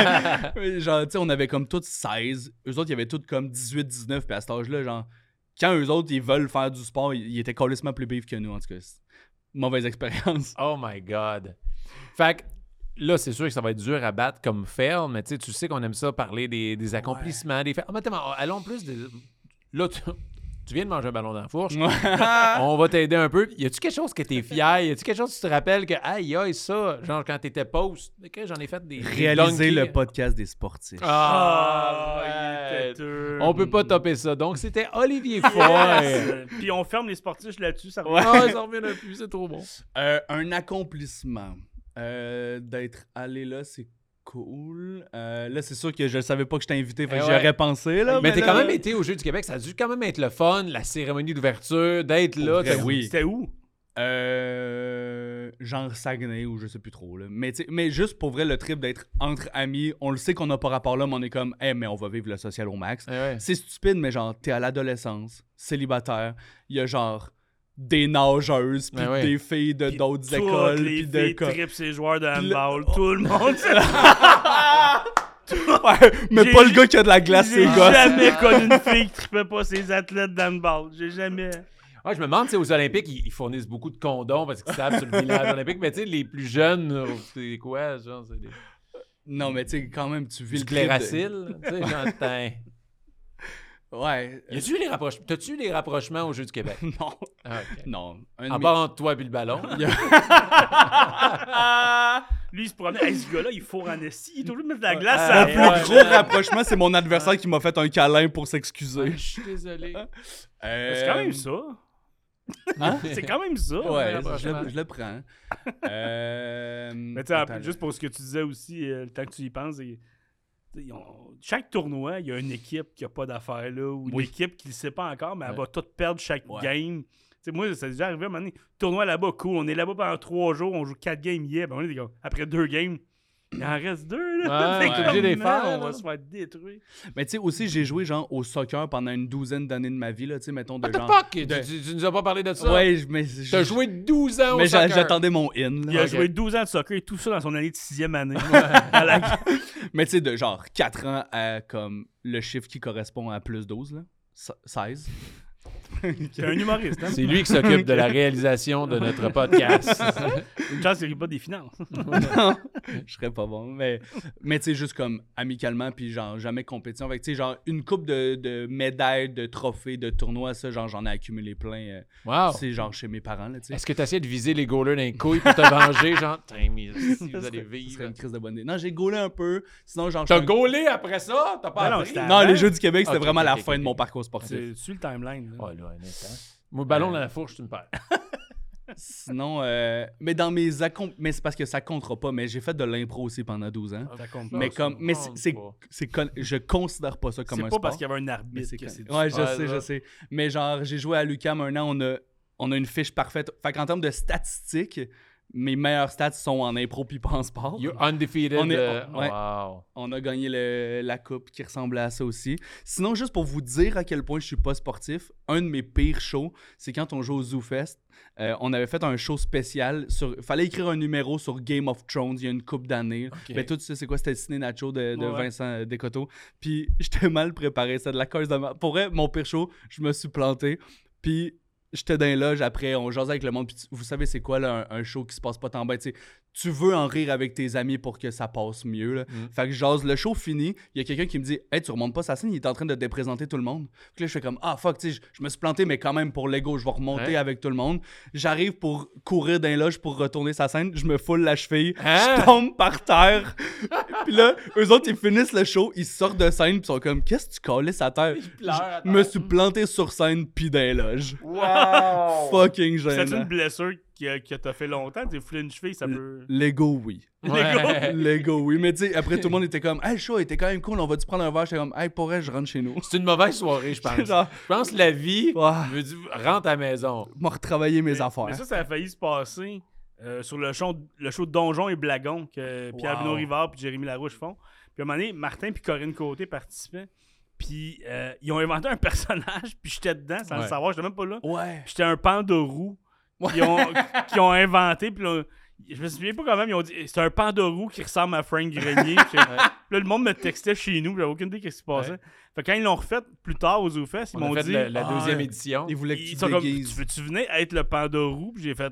Oui, genre, tu sais, on avait comme tous seize. Eux autres, ils avaient tous comme dix-huit dix-neuf. Puis à cet âge-là, genre, quand eux autres, ils veulent faire du sport, ils, ils étaient calissement plus bif que nous, en tout cas. C'est une mauvaise expérience. Oh my God. Fait que là, c'est sûr que ça va être dur à battre comme fail, mais tu sais, tu sais qu'on aime ça parler des, des accomplissements, ouais. des faits. Ah, attends, allons plus de... Là, tu... Tu viens de manger un ballon dans la fourche. On va t'aider un peu. Y a-tu quelque chose que t'es fier? Y a-tu quelque chose que tu te rappelles que, aïe, aïe, ça, genre quand t'étais post, okay, j'en ai fait des. Réaliser le podcast des sportifs. Ah, oh, ouais. On peut pas topper ça. Donc, c'était Olivier Foy. Yes. Puis on ferme les sportifs là-dessus. Ça revient. Ah, ça revient plus, c'est trop bon. Euh, un accomplissement. Euh, d'être allé là, c'est cool. Euh, là, c'est sûr que je ne savais pas que je t'ai invité, fait que eh ouais. j'y aurais pensé. Là, mais, mais t'es là, quand même été au Jeux du Québec, ça a dû quand même être le fun, la cérémonie d'ouverture, d'être là. Vrai, oui. C'était où? Euh, genre Saguenay ou je sais plus trop. Là. Mais, mais juste pour vrai, le trip d'être entre amis, on le sait qu'on n'a pas rapport là, mais on est comme, hey, mais on va vivre le social au max. Eh ouais. C'est stupide, mais genre, t'es à l'adolescence, célibataire, il y a genre des nageuses, puis ouais. des filles de pis d'autres écoles. Les pis filles de... trippent ces joueurs de handball. Le... Tout le monde. ouais, mais j'ai pas le gars qui a de la glace, c'est gars. J'ai jamais connu une fille qui trippait pas ses athlètes d'handball. J'ai jamais. Ouais, je me demande, tu sais, aux Olympiques, ils, ils fournissent beaucoup de condoms parce qu'ils savent sur le village olympique, mais tu sais, les plus jeunes, c'est quoi, genre, c'est des... Non, mais tu sais, quand même, tu vis du le Cléracil, de... tu sais, genre, t'as... Ouais. Y a-tu eu les rapprochements? T'as-tu eu les rapprochements aux Jeux du Québec? Non. Ah, okay. Non. Un à part entre toi et le ballon. Lui, il se promenait. Hey, ce gars-là, il fourre en esti. Il est obligé de mettre de la glace. Le plus ouais, gros ouais. rapprochement, c'est mon adversaire qui m'a fait un câlin pour s'excuser. Ouais, je suis désolé. Euh... C'est quand même ça. Hein? C'est quand même ça. Ouais, je, le, je le prends. euh... Mais tu sais, juste pour ce que tu disais aussi, euh, le temps que tu y penses, et... Ont... chaque tournoi, il y a une équipe qui n'a pas d'affaires là, ou une oui. équipe qui ne le sait pas encore, mais elle ouais. va tout perdre chaque ouais. game. T'sais, moi, ça s'est déjà arrivé à un moment donné. Tournoi là-bas, cool. On est là-bas pendant trois jours, on joue quatre games hier. Ben, on est des gars. Après deux games, il en reste deux. Là. Ouais, ouais. Obligé de les faire. On va se faire détruire. Mais tu sais, aussi, j'ai joué genre au soccer pendant une douzaine d'années de ma vie. Tu sais, mettons de What genre. The fuck? De... Tu, tu nous as pas parlé de ça? Ouais, mais. T'as joué douze ans au mais soccer. Mais j'attendais mon in. Là. Il a okay. joué douze ans de soccer et tout ça dans son année de sixième année. la... Mais tu sais, de genre quatre ans à comme le chiffre qui correspond à plus douze, là. seize. C'est un humoriste, hein? C'est lui qui s'occupe de la réalisation de notre podcast. Une chance qu'il n'y a pas des finances. Non, je serais pas bon. Mais, mais tu sais, juste comme amicalement, puis genre jamais compétition. Fait que tu sais, genre une coupe de, de médailles, de trophées, de tournois, ça, genre j'en ai accumulé plein. Euh, wow. C'est genre chez mes parents, là, tu sais. Est-ce que tu essaies de viser les goalers dans les couilles pour te venger? Genre, mais si vous allez vivre. Ce serait une crise de bonne idée. Non, j'ai gaulé un peu. Sinon, genre. T'as gaulé après ça? T'as pas appris? Non, non, les Jeux du Québec, c'était okay, vraiment okay, la okay, fin okay. de mon parcours sportif. C'est sur le timeline. Là. Oh, là, un instant. Moi, le ballon euh... dans la fourche, tu me perds. Sinon, euh, mais dans mes accom... mais c'est parce que ça comptera pas. Mais j'ai fait de l'impro aussi pendant douze ans. Ça compte mais pas, comme, mais c'est, c'est, c'est con... je considère pas ça comme c'est un pas sport. Parce qu'il y avait un arbitre. C'est que c'est ouais, je ouais, sais, là. je sais. Mais genre, j'ai joué à l'U Q A M un an. On a, on a une fiche parfaite. Fait qu'en termes de statistiques, mes meilleurs stats sont en impro puis pas en sport. You're undefeated. On, est, uh, on, ouais, wow. on a gagné le, la coupe qui ressemblait à ça aussi. Sinon, juste pour vous dire à quel point je suis pas sportif, un de mes pires shows, c'est quand on joue au ZooFest. Euh, on avait fait un show spécial. Sur, fallait écrire un numéro sur Game of Thrones il y a une couple d'années. Okay. Ben, toi, tu sais, c'est quoi? C'était le Ciné Nacho de, de ouais. Vincent Descoteaux. Puis j'étais mal préparé. C'était de la cause de ma... Pour vrai, mon pire show, je me suis planté. Puis j'étais dans les loges après, on jasait avec le monde. Puis vous savez, c'est quoi là, un, un show qui se passe pas tant bien? Tu sais, tu veux en rire avec tes amis pour que ça passe mieux. Là. Mm. Fait que je jase, le show fini, il y a quelqu'un qui me dit « Hey, tu remontes pas sa scène, il est en train de te déprésenter tout le monde. » Puis là, je fais comme « Ah, fuck, tu sais, je me suis planté, mais quand même pour l'ego, je vais remonter hein? avec tout le monde. » J'arrive pour courir dans les loges pour retourner sa scène, je me foule la cheville, hein? je tombe par terre. Puis là, eux autres, ils finissent le show, ils sortent de scène, puis ils sont comme « Qu'est-ce que tu calisses à terre? » Je me suis planté sur scène, puis dans les loges. Wow! Fucking gênant. C'est une blessure qui, qui t'a fait longtemps, tu foulé une cheville, ça peut... L'ego, oui. Ouais. L'ego, oui. Mais tu sais, après, tout le monde était comme, hey, le show était quand même cool, on va-tu prendre un verre? J'étais comme, hey, pour vrai, je rentre chez nous. C'est une mauvaise soirée, je pense. Genre... Je pense que la vie ouais. veut dire, rentre à la maison. M'a retravaillé mes mais, affaires. Mais ça, ça a failli se passer euh, sur le show, le show de Donjon et Blagon que Pierre-Benoît wow. Rivard et Jérémy Larouche font. Puis à un moment donné, Martin et Corinne Côté participaient. Puis euh, ils ont inventé un personnage, puis j'étais dedans sans ouais. le savoir, j'étais même pas là. Ouais. J'étais un pandarou ouais. qu'ils ont, qu'ils ont inventé. Puis là, je me souviens pas quand même, ils ont dit c'est un pandarou qui ressemble à Frank Grenier. Puis là, le monde me textait chez nous, j'avais aucune idée de ce qui se passait. Ouais. Fait que quand ils l'ont refait plus tard aux ZooFest, ils On m'ont a fait dit la, la ah, deuxième édition. Ils voulaient que ils tu sont déguises. Comme, tu veux-tu venir être le pandarou? Puis j'ai fait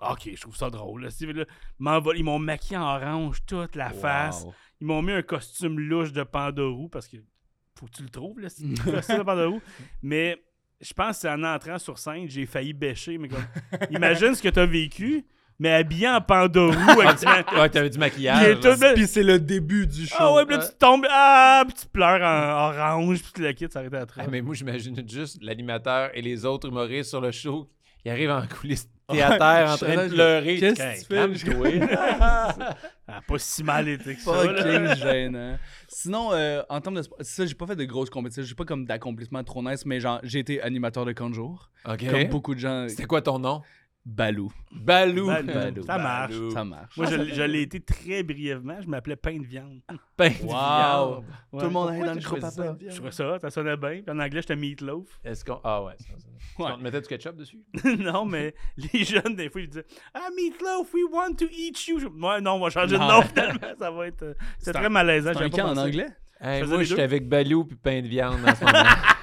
OK, je trouve ça drôle. Là. Là, ils m'ont maquillé en orange toute la wow. face. Ils m'ont mis un costume louche de Pandorou parce que faut que tu le trouves, là, c'est un costume de Pandorou. Mais je pense que c'est en entrant sur scène, j'ai failli bêcher. Mais comme, imagine ce que t'as vécu, mais habillé en Pandorou. Ouais, t'avais du maquillage. Puis c'est le début du show. Ah ouais, puis là, tu tombes, ah, puis tu pleures en orange, puis tu le quittes, ça arrête à ah, Mais moi, j'imagine juste l'animateur et les autres humoristes sur le show qui arrivent en coulisses théâtre en train de pleurer. Qu'est-ce que tu fais? Ah, pas si mal été que ça. Fucking gênant. Sinon, euh, en termes de sport, ça, j'ai pas fait de grosses compétitions. J'ai pas comme d'accomplissement trop nice, mais genre, j'ai été animateur de camp de jour. Okay. Comme beaucoup de gens. C'était quoi ton nom? Balou. Balou. Balou. Balou. Ça marche. Balou. Ça marche. Moi, je, je l'ai été très brièvement. Je m'appelais Pain de viande. Pain de wow. viande. Ouais. Tout le monde allait dans le groupe groupe papa. Je trouvais ça, ça sonnait bien. Puis en anglais, j'étais Meatloaf. Est-ce qu'on... Ah ouais. Ça, ça. Ouais. On te mettait du ketchup dessus? Non, mais les jeunes, des fois, ils disaient « Ah, Meatloaf, we want to eat you. » Moi, non, on va changer non. de nom finalement. Ça va être... Euh, c'est, c'est très un, malaisant. C'est un camp en anglais? Hey, moi, j'étais avec Balou puis Pain de viande en ce moment.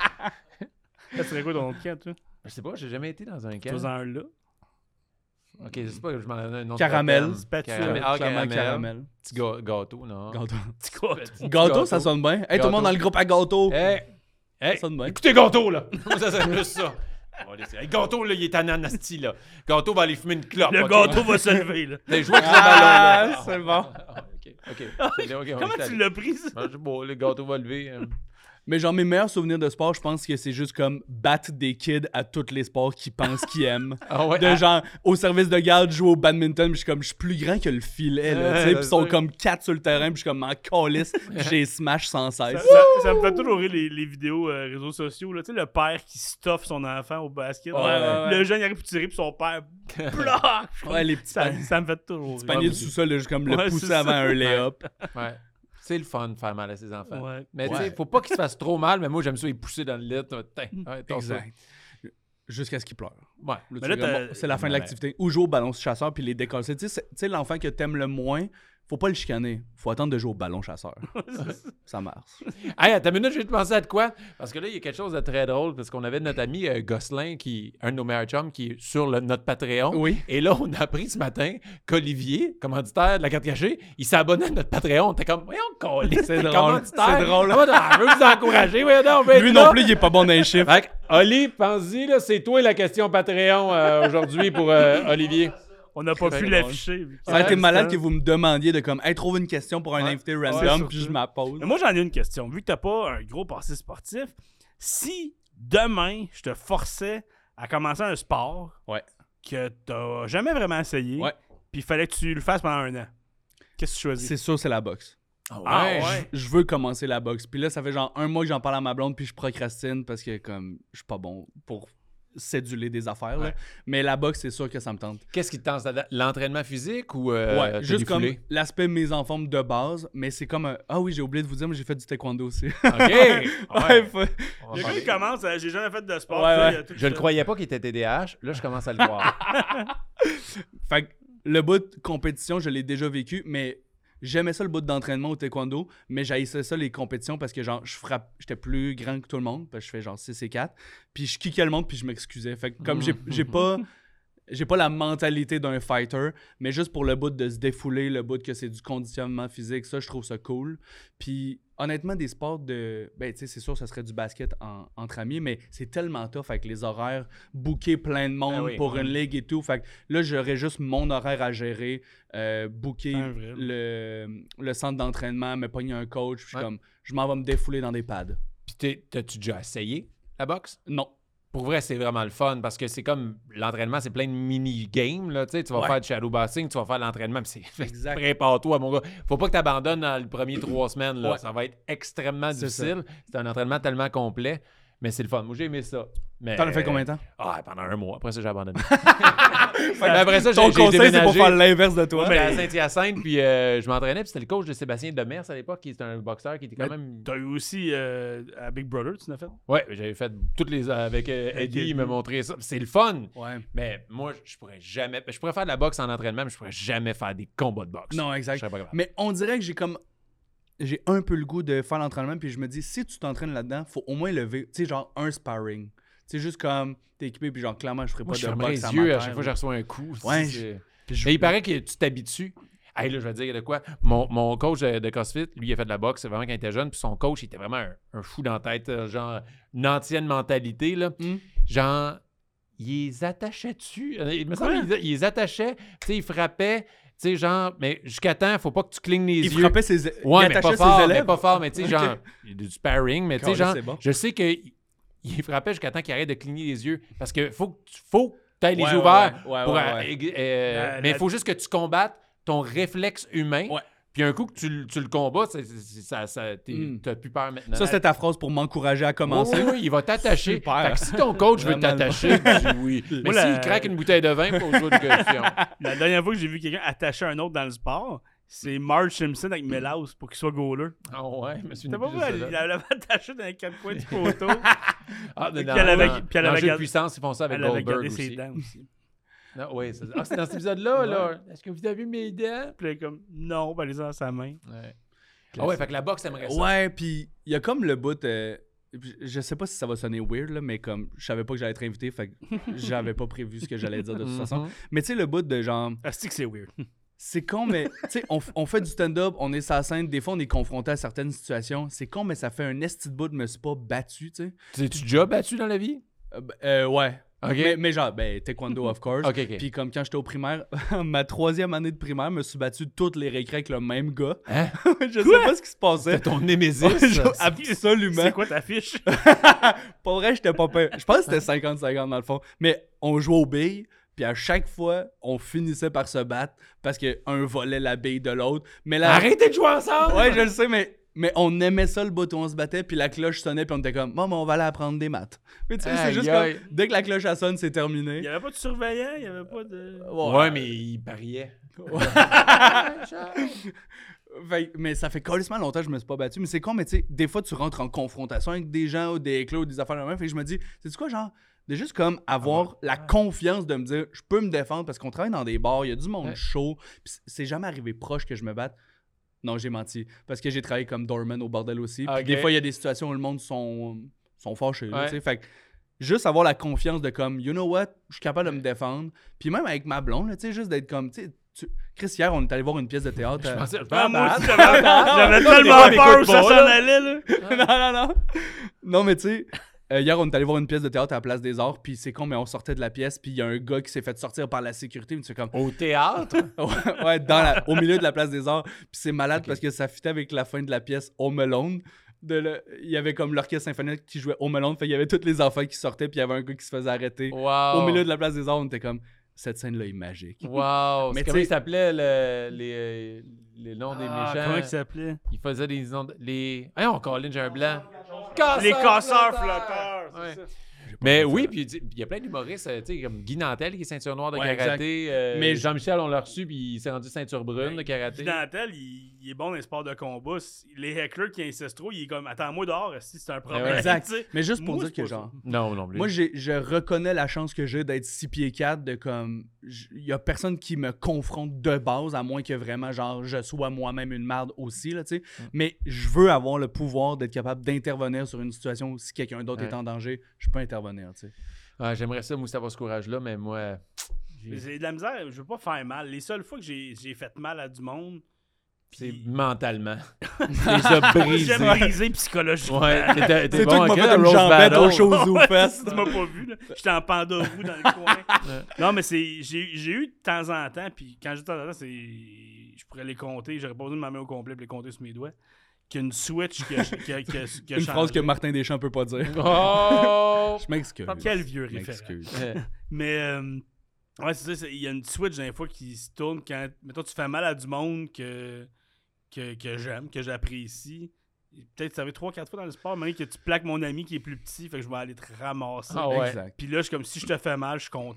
Ça serait quoi ton camp, toi? Je sais pas, j'ai jamais été dans un camp. Tu es un là? Ok, je sais pas, je m'en ai un nom. Caramel. Caramel. Ah, caramel. caramel. Petit ga- gâteau, non? Gâteau. Petit gâteau. Gâteau, gâteau, ça sonne bien. Hey, tout le monde dans le groupe à gâteau. Hey, hey, ça sonne bien. Écoutez Gâteau, là. Ça, c'est plus ça. Hey, Gâteau, là, il est en anastie, là. Gâteau va aller fumer une clope. Le okay, gâteau va se lever, là. T'as joué avec le ballon, là. C'est bon. Ok, ok. okay, okay comment tu l'as pris, ça? Bon, le gâteau va lever. Hein. Mais genre, mes meilleurs souvenirs de sport, je pense que c'est juste comme battre des kids à tous les sports qu'ils pensent qu'ils aiment. Ah ouais, de ah. genre, au service de garde, jouer au badminton, puis je suis comme, je suis plus grand que le filet, là, tu sais, puis ils sont comme quatre sur le terrain, puis je suis comme, en calice, j'ai smash sans cesse. Ça, ça, ça me fait toujours rire les, les vidéos euh, réseaux sociaux, là, tu sais, le père qui stuffe son enfant au basket. Ouais, ouais, ouais. Le jeune, il arrive pour tirer, puis son père bloque. Ouais, les petits ça, pan... ça me fait toujours rire. Petit panier de sous-sol, là, juste comme ouais, le pousser avant un lay-up. Ouais. C'est le fun de faire mal à ses enfants. Ouais. Mais tu ouais. sais, faut pas qu'ils se fassent trop mal, mais moi, j'aime ça les pousser dans le lit. Ouais, exact. Ça. Jusqu'à ce qu'ils pleurent. Ouais. Là, là, bon, c'est la fin de l'activité. Ou jouer au ballon chasseur puis les décoller. Tu sais, l'enfant que t'aimes le moins, faut pas le chicaner. Faut attendre de jouer au ballon chasseur. Ça marche. Hey, attends une minute, je vais te penser à de quoi? Parce que là, il y a quelque chose de très drôle, parce qu'on avait notre ami euh, Gosselin, qui, un de nos meilleurs chums, qui est sur le, notre Patreon. Oui. Et là, on a appris ce matin qu'Olivier, commanditaire de la carte cachée, il s'est abonné à notre Patreon. On était comme, voyons, coller, c'est drôle. C'est drôle. Je veux vous encourager. Voyons, on veut Lui non plus, il est pas bon dans les chiffres. Fait Oli, pense-y, là, c'est toi la question Patreon euh, aujourd'hui pour euh, Olivier. On n'a pas pu l'afficher. Ça a été malade que vous me demandiez de comme hey, trouve une question pour un ouais. invité random, ouais, puis je m'en pose. Mais moi, j'en ai une question. Vu que t'as pas un gros passé sportif, si demain, je te forçais à commencer un sport ouais. que t'as jamais vraiment essayé, ouais. puis il fallait que tu le fasses pendant un an, qu'est-ce que tu choisis? C'est sûr, c'est la boxe. Oh ouais. Ah ouais. Je, je veux commencer la boxe. Puis là, ça fait genre un mois que j'en parle à ma blonde, puis je procrastine parce que comme je suis pas bon pour céduler des affaires. Ouais. Là. Mais la boxe, c'est sûr que ça me tente. Qu'est-ce qui te tente? L'entraînement physique ou euh, ouais, juste comme l'aspect mes enfants de base, mais c'est comme un... Ah oui, j'ai oublié de vous dire, mais j'ai fait du taekwondo aussi. OK! ouais. ouais faut... Le gars, il commence, euh, j'ai jamais fait de sport. Ouais, ouais. Je le croyais pas qu'il était T D A H. Là, je commence à le croire. Fait que le bout de compétition, je l'ai déjà vécu, mais... J'aimais ça le bout d'entraînement au taekwondo, mais j'haïssais ça les compétitions parce que genre je frappe, j'étais plus grand que tout le monde, parce que je fais genre six et quatre, puis je kickais le monde puis je m'excusais. Fait que comme j'ai, j'ai pas j'ai pas la mentalité d'un fighter, mais juste pour le bout de se défouler, le bout que c'est du conditionnement physique, ça je trouve ça cool. Puis honnêtement des sports de ben tu sais c'est sûr ça serait du basket en, entre amis, mais c'est tellement tough avec les horaires, booker plein de monde ah oui, pour oui. une ligue et tout. Fait que là j'aurais juste mon horaire à gérer, euh, booker le, le centre d'entraînement, me pogner un coach, puis ouais. comme je m'en vais me défouler dans des pads. Puis t'as-tu déjà essayé la boxe? Non. Pour vrai, c'est vraiment le fun parce que c'est comme l'entraînement, c'est plein de mini-games. Là, tu vas ouais. faire du shadowboxing, tu vas faire l'entraînement. C'est exact. Prépare-toi, mon gars. Faut pas que tu abandonnes dans les premières trois semaines. Là. Ouais. Ça va être extrêmement c'est difficile. Ça. C'est un entraînement tellement complet. Mais c'est le fun. Moi, j'ai aimé ça. Mais... T'en as fait combien de temps? Ah, pendant un mois. Après ça, j'ai abandonné. Après ça, j'ai, Ton j'ai conseil, déménagé. c'est pour faire l'inverse de toi. Ouais, mais à Saint-Hyacinthe, puis euh, je m'entraînais. Puis c'était le coach de Sébastien Demers à l'époque, qui était un boxeur qui était quand mais même... T'as eu aussi euh, à Big Brother, tu l'as fait? Ouais, j'avais fait toutes les... Avec euh, Eddie, il m'a montré ça. C'est le fun. Ouais. Mais moi, je pourrais jamais... Je pourrais faire de la boxe en entraînement, mais je pourrais jamais faire des combats de boxe. Non, exact. Mais on dirait que j'ai comme... J'ai un peu le goût de faire l'entraînement, puis je me dis, si tu t'entraînes là-dedans, faut au moins lever, tu sais, genre un sparring. sais, juste comme t'es équipé, puis genre, clairement, je ferais Moi, pas je de fermerais boxe les yeux à amateur, chaque fois que je reçois un coup. Ouais, c'est- je- Mais il paraît que tu t'habitues. Hey, là, je vais te dire de quoi. Mon, mon coach de, de CrossFit, lui, il a fait de la boxe vraiment quand il était jeune. Puis son coach, il était vraiment un, un fou dans la tête. euh, Genre, une ancienne mentalité. Là. Hmm. Genre, il les attachait dessus. Euh, Il me semble qu'il il les attachait. Tu sais, il frappait. Tu sais, genre, mais jusqu'à temps, faut pas que tu clignes les Il yeux. frappait ses, Ouais, il mais attachait pas ses fort, élèves. mais pas fort. Mais tu sais, Ok. genre, il y a du sparring. Mais tu sais, Calais, genre, c'est bon. je sais que il frappait jusqu'à temps qu'il arrête de cligner les yeux. Parce que faut que tu faut que aies les Ouais, yeux ouais, ouverts. ouais, ouais, pour, ouais, euh, ouais. euh, euh, La- mais il la- faut juste que tu combattes ton réflexe humain. Ouais. Puis un coup que tu, le- tu le combats, c'est- c'est- ça, ça, t'es- Mm. t'as plus peur maintenant. Ça, c'était ta phrase pour m'encourager à Oui, commencer. oui, oui, il va t'attacher. Super. Fait que si ton coach veut Vraiment. t'attacher, dis oui. Mais Moi, s'il la- craque une bouteille de vin, pose-toi une question. La dernière fois que j'ai vu quelqu'un attacher un autre dans le sport, c'est Marge Simpson avec Melaus pour qu'il soit goaler. Ah ouais, je me suis T'as pas vu, elle elle l'avait attaché dans les quatre coins du poteau. Ah, Puis dans, elle avait- dans- puis elle dans avait Jeu de gardé- puissance, ils font ça avec Elle avait Goldberg gardé ses aussi. dents aussi. Ah, oui, c'est ah, c'est dans cet épisode-là. Là. Est-ce que vous avez vu mes dents? Puis elle est comme, non, ben, elle les a dans sa main. Ouais. Ah ouais, fait que la boxe, t'aimerais ça. Ouais, puis il y a comme le bout. euh, je sais pas si ça va sonner weird, là, mais comme je savais pas que j'allais être invité, fait que j'avais pas prévu ce que j'allais dire de toute façon. Mhm. Mais tu sais, le bout de genre. Ah, c'est que c'est weird. C'est con, mais tu sais, on, f- on fait du stand-up, on est sur la scène, des fois on est confronté à certaines situations. C'est con, mais ça fait un esti de bout de me suis pas battu, tu sais. T'es-tu déjà battu dans la vie? Euh, ben, euh, ouais. OK. Mais, mais genre, ben, taekwondo, of course. OK, OK. Puis comme quand j'étais au primaire, ma troisième année de primaire, je me suis battu toutes les récrés avec le même gars. Hein? je sais pas ce qui se passait. C'est ton némésis. Ouais, genre, ça. absolument. C'est quoi ta fiche? Pour vrai, j'étais pas peur. Je pense que c'était cinquante cinquante dans le fond. Mais on jouait aux billes, puis à chaque fois, on finissait par se battre parce qu'un volait la bille de l'autre. Mais la... Arrêtez de jouer ensemble! Ouais, je le sais, mais, mais on aimait ça le bout où on se battait, puis la cloche sonnait, puis on était comme, bon, mais on va aller apprendre des maths. Mais tu sais, c'est Aïe, juste aïe. comme, dès que la cloche elle sonne, c'est Il terminé. n'y avait pas de surveillant, il n'y avait pas de. Ouais, mais il pariait. Fait- mais ça fait carrément longtemps que je me suis pas battu. Mais c'est con, mais tu sais, des fois, tu rentres en confrontation avec des gens ou des éclats ou des affaires de même. Fait que je me dis, c'est quoi, genre, de juste comme avoir la confiance de me dire, je peux me défendre parce qu'on travaille dans des bars, il y a du monde Ouais. chaud. Pis c'est jamais arrivé proche que je me batte. Non, j'ai menti. Parce que j'ai travaillé comme doorman au bordel aussi. Puis Ok. des fois, il y a des situations où le monde sont, sont fâchés. là, Ouais. tu sais. Fait que juste avoir la confiance de comme, you know what, je suis capable de me défendre. Puis même avec ma blonde, là, tu sais, juste d'être comme, tu sais, tu- Chris, hier, on est allé voir une pièce de théâtre. Je euh, pensais, je Ah, moi pensais- aussi, j'avais j'avais Là, tellement des fois, peur elle que ça m'écoute s'en pas, là. allait, là. non, non, non. Non, mais tu sais, euh, hier, on est allé voir une pièce de théâtre à la Place des Arts, puis c'est con, mais on sortait de la pièce, puis il y a un gars qui s'est fait sortir par la sécurité, mais c'est comme, Au théâtre? ouais, ouais, dans la- au milieu de la Place des Arts, puis c'est malade Ok. parce que ça fitait avec la fin de la pièce Home Alone. De le- Il y avait comme l'orchestre symphonique qui jouait Home Alone, fait qu'il y avait tous les enfants qui sortaient, puis il y avait un gars qui se faisait arrêter. Wow. Au milieu de la Place des Arts, on était comme, cette scène-là est magique. Wow. Mais Mais tu comment sais- il s'appelait le- les, euh, les noms des Ah, méchants? comment il s'appelait? Il faisait des noms. de- Les. Ah, on Colin, j'ai un blanc. Les casseurs flotteurs, Ouais. c'est ça. Mais oui, puis tu sais, il y a plein d'humoristes, euh, tu sais, comme Guy Nantel qui est ceinture noire de Ouais, karaté. euh, Mais- Jean-Michel, on l'a reçu, puis il s'est rendu ceinture brune de karaté. Guy Nantel, il, il est bon dans les sports de combat. Les hecklers qui insistent trop, il est comme, attends-moi dehors, si c'est un problème. Ouais, exact. tu sais. Mais juste pour Moi, dire c'est que, pas genre, Non, non plus. moi, j'ai- je reconnais la chance que j'ai d'être six pieds quatre, de comme. Il y a personne qui me confronte de base, à moins que vraiment, genre, je sois moi-même une marde aussi, là, tu sais. Mm. Mais je veux avoir le pouvoir d'être capable d'intervenir sur une situation où si quelqu'un d'autre Ouais. est en danger, je peux intervenir, tu sais. Ouais, j'aimerais ça, moi, aussi, avoir ce courage-là, mais moi. Mais j'ai- c'est de la misère, je veux pas faire mal. Les seules fois que j'ai j'ai fait mal à du monde, C'est puis- mentalement. Tu les as brisés. j'aime briser psychologiquement. Ouais, t'étais- t'es C'est bon toi en qui m'as quel fait une roast jambette battle? au show Zoo Ouais, Fest. tu m'as pas vu, là. J'étais en pandorou dans le coin. Non, mais c'est j'ai j'ai eu de temps en temps, puis quand je dis de temps en temps, c'est. Je pourrais les compter, j'aurais pas besoin de ma main au complet pour les compter sur mes doigts. Qu'il y a une switch qui a, qui a- qui a- qui a Une phrase changé. que Martin Deschamps peut pas dire. Oh! Je m'excuse. Quel vieux Je référent. m'excuse. Mais, euh, ouais, c'est ça, c'est- il y a une switch des fois qui se tourne quand, mettons, tu fais mal à du monde que, que, que j'aime, que j'apprécie. Et peut-être ça fait trois quatre fois dans le sport, mais que tu plaques mon ami qui est plus petit, fait que je vais aller te ramasser. Ah ouais. Exact. Puis là, je suis comme, si je te fais mal, je suis content.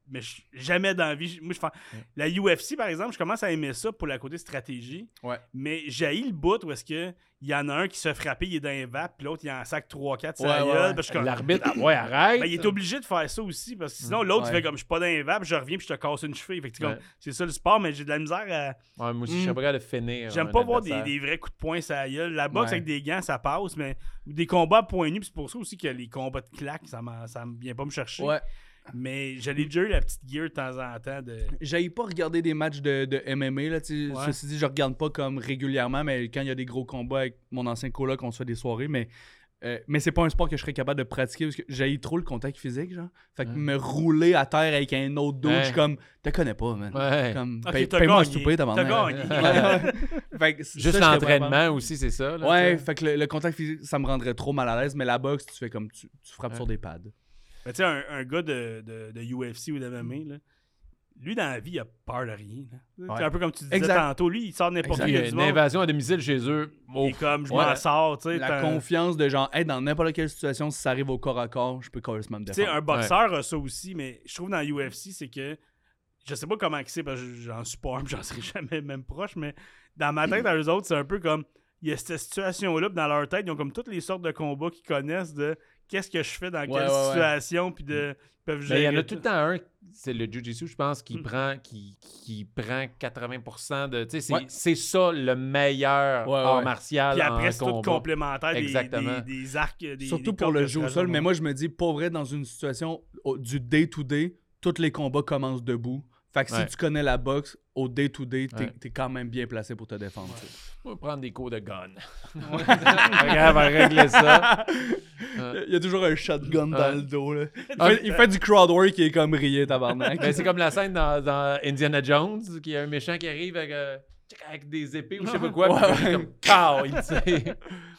mais je- jamais dans la vie. Moi, je fais... Ouais. La U F C, par exemple, je commence à aimer ça pour le côté stratégie. Ouais. Mais j'ai le bout où est-ce que il y en a un qui se fait frapper, il est dans un vape, puis l'autre, il en sac trois quatre sur Ouais, la ouais, gueule. ouais. Puis je suis comme- L'arbitre, ah, ouais, arrête. Ben, il est obligé de faire ça aussi, parce que sinon, l'autre, il Ouais. fait comme je suis pas dans un vape, je reviens, puis je te casse une cheville. Fait que, tu sais, Ouais. comme, c'est ça le sport, mais j'ai de la misère à. Ouais, moi aussi, Mm. j'aimerais le finir. J'aime un pas voir des, adversaire. des vrais coups de poing sur la gueule. La boxe Ouais. avec des gants, ça passe, mais des combats à poing nu, puis c'est pour ça aussi que les combats de claques, ça, m'en- ça me vient pas me chercher. Ouais. Mais j'allais déjà eu la petite gear de temps en temps de. J'aille pas regarder des matchs de, de M M A. Là, tu sais. Ouais. Ceci dit, je regarde pas comme régulièrement, mais quand il y a des gros combats avec mon ancien coloc, on se fait des soirées. Mais, euh, mais c'est pas un sport que je serais capable de pratiquer parce que j'haïs trop le contact physique. Genre. Fait que Ouais. me rouler à terre avec un autre dos, Ouais. je suis comme, te connais pas, man. Ouais. Comme, Ok, paye- t'as paye-moi un gagné. souper, T'as tabarnak. gagné. Ouais, ouais. Fait que ça, Juste je serais l'entraînement vraiment- aussi, c'est ça. Là, Ouais, tu sais. fait que le, le contact physique, ça me rendrait trop mal à l'aise, mais la boxe, tu fais comme tu, tu frappes Ouais. sur des pads. Mais tu sais, un, un gars de, de, de U F C ou de M M A, là, lui, dans la vie, il a peur de rien. là. Ouais. C'est un peu comme tu disais Exact. tantôt. Lui, il sort n'importe Il qui y a du une monde. invasion à domicile chez eux. Il Oh. est comme, je Ouais. m'en sors. Tu sais, La t'as- confiance de genre, hey, dans n'importe quelle situation, si ça arrive au corps à corps, je peux carrément me Tu sais, défendre. un boxeur a ça aussi, mais je trouve dans U F C, c'est que je sais pas comment c'est, parce que j'en suis pas un, puis j'en serai jamais même proche, mais dans ma tête, à eux autres, c'est un peu comme il y a cette situation-là, puis dans leur tête, ils ont comme toutes les sortes de combats qu'ils connaissent de qu'est-ce que je fais dans Ouais, quelle ouais, ouais. situation, puis de ils peuvent Mais il gérer y en a tout tout. le temps un, c'est le Jiu-Jitsu, je pense, qui Mm. prend qui, qui prend quatre-vingts pour cent de. Tu sais, c'est Ouais. c'est ça le meilleur Ouais, art ouais. martial. Puis en après, c'est tout combat. complémentaire, des, Exactement. des, des arcs, des Surtout des pour cordes le de jeu au trajet, sol, mais ouais. moi je me dis, pour vrai, dans une situation au- du day-to-day, tous les combats commencent debout. Fait que Ouais. si tu connais la boxe, au day-to-day, t'es Ouais. t'es quand même bien placé pour te défendre. tu sais. On va prendre des cours de gun. Regarde, on va régler ça. Il y a toujours un shotgun dans Ouais. le dos. Là. Il, Ah, fait, il fait du crowd work qui est comme rayé, tabarnak. Ben, c'est comme la scène dans, dans Indiana Jones, qu'il y a un méchant qui arrive avec, euh, avec des épées ou je sais pas quoi, Ouais, puis ouais. comme cow, il tire.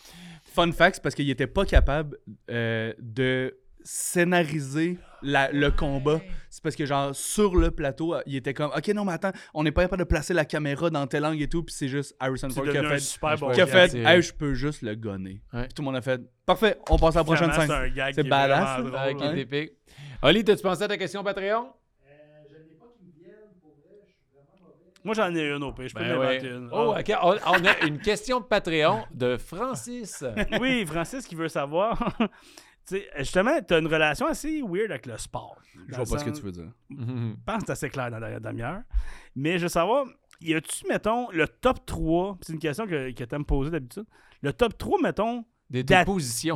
Fun fact, c'est parce qu'il était pas capable euh, de scénariser la- le combat. C'est parce que, genre, sur le plateau, euh, il était comme, OK, non, mais attends, on n'est pas capable de placer la caméra dans tel angle et tout, puis c'est juste Harrison C'est Ford qui a devenu un fait, super bon qui a Ouais, fait c'est- hey, je peux juste le gonner. Ouais. Puis tout le monde a fait, parfait, on passe à la prochaine Finalement, scène. C'est un gag C'est qui est badass, vraiment ça. drôle, Ah, qui hein. est épique. Oli, t'as-tu pensé à ta question Patreon? Moi, j'en ai une au pire. Je peux Ben m'inventer ouais. une. Oh, Ah. ok. On, on a une question de Patreon de Francis. Oui, Francis qui veut savoir. Tu sais, justement, tu as une relation assez weird avec le sport. Je vois pas ce que tu veux dire. Mhm. Je pense que c'est assez clair dans la dernière demi-heure. Mais je veux savoir, y a-tu, mettons, le top trois, c'est une question que, que tu me poser d'habitude, le top trois, mettons, Des Dat- positions.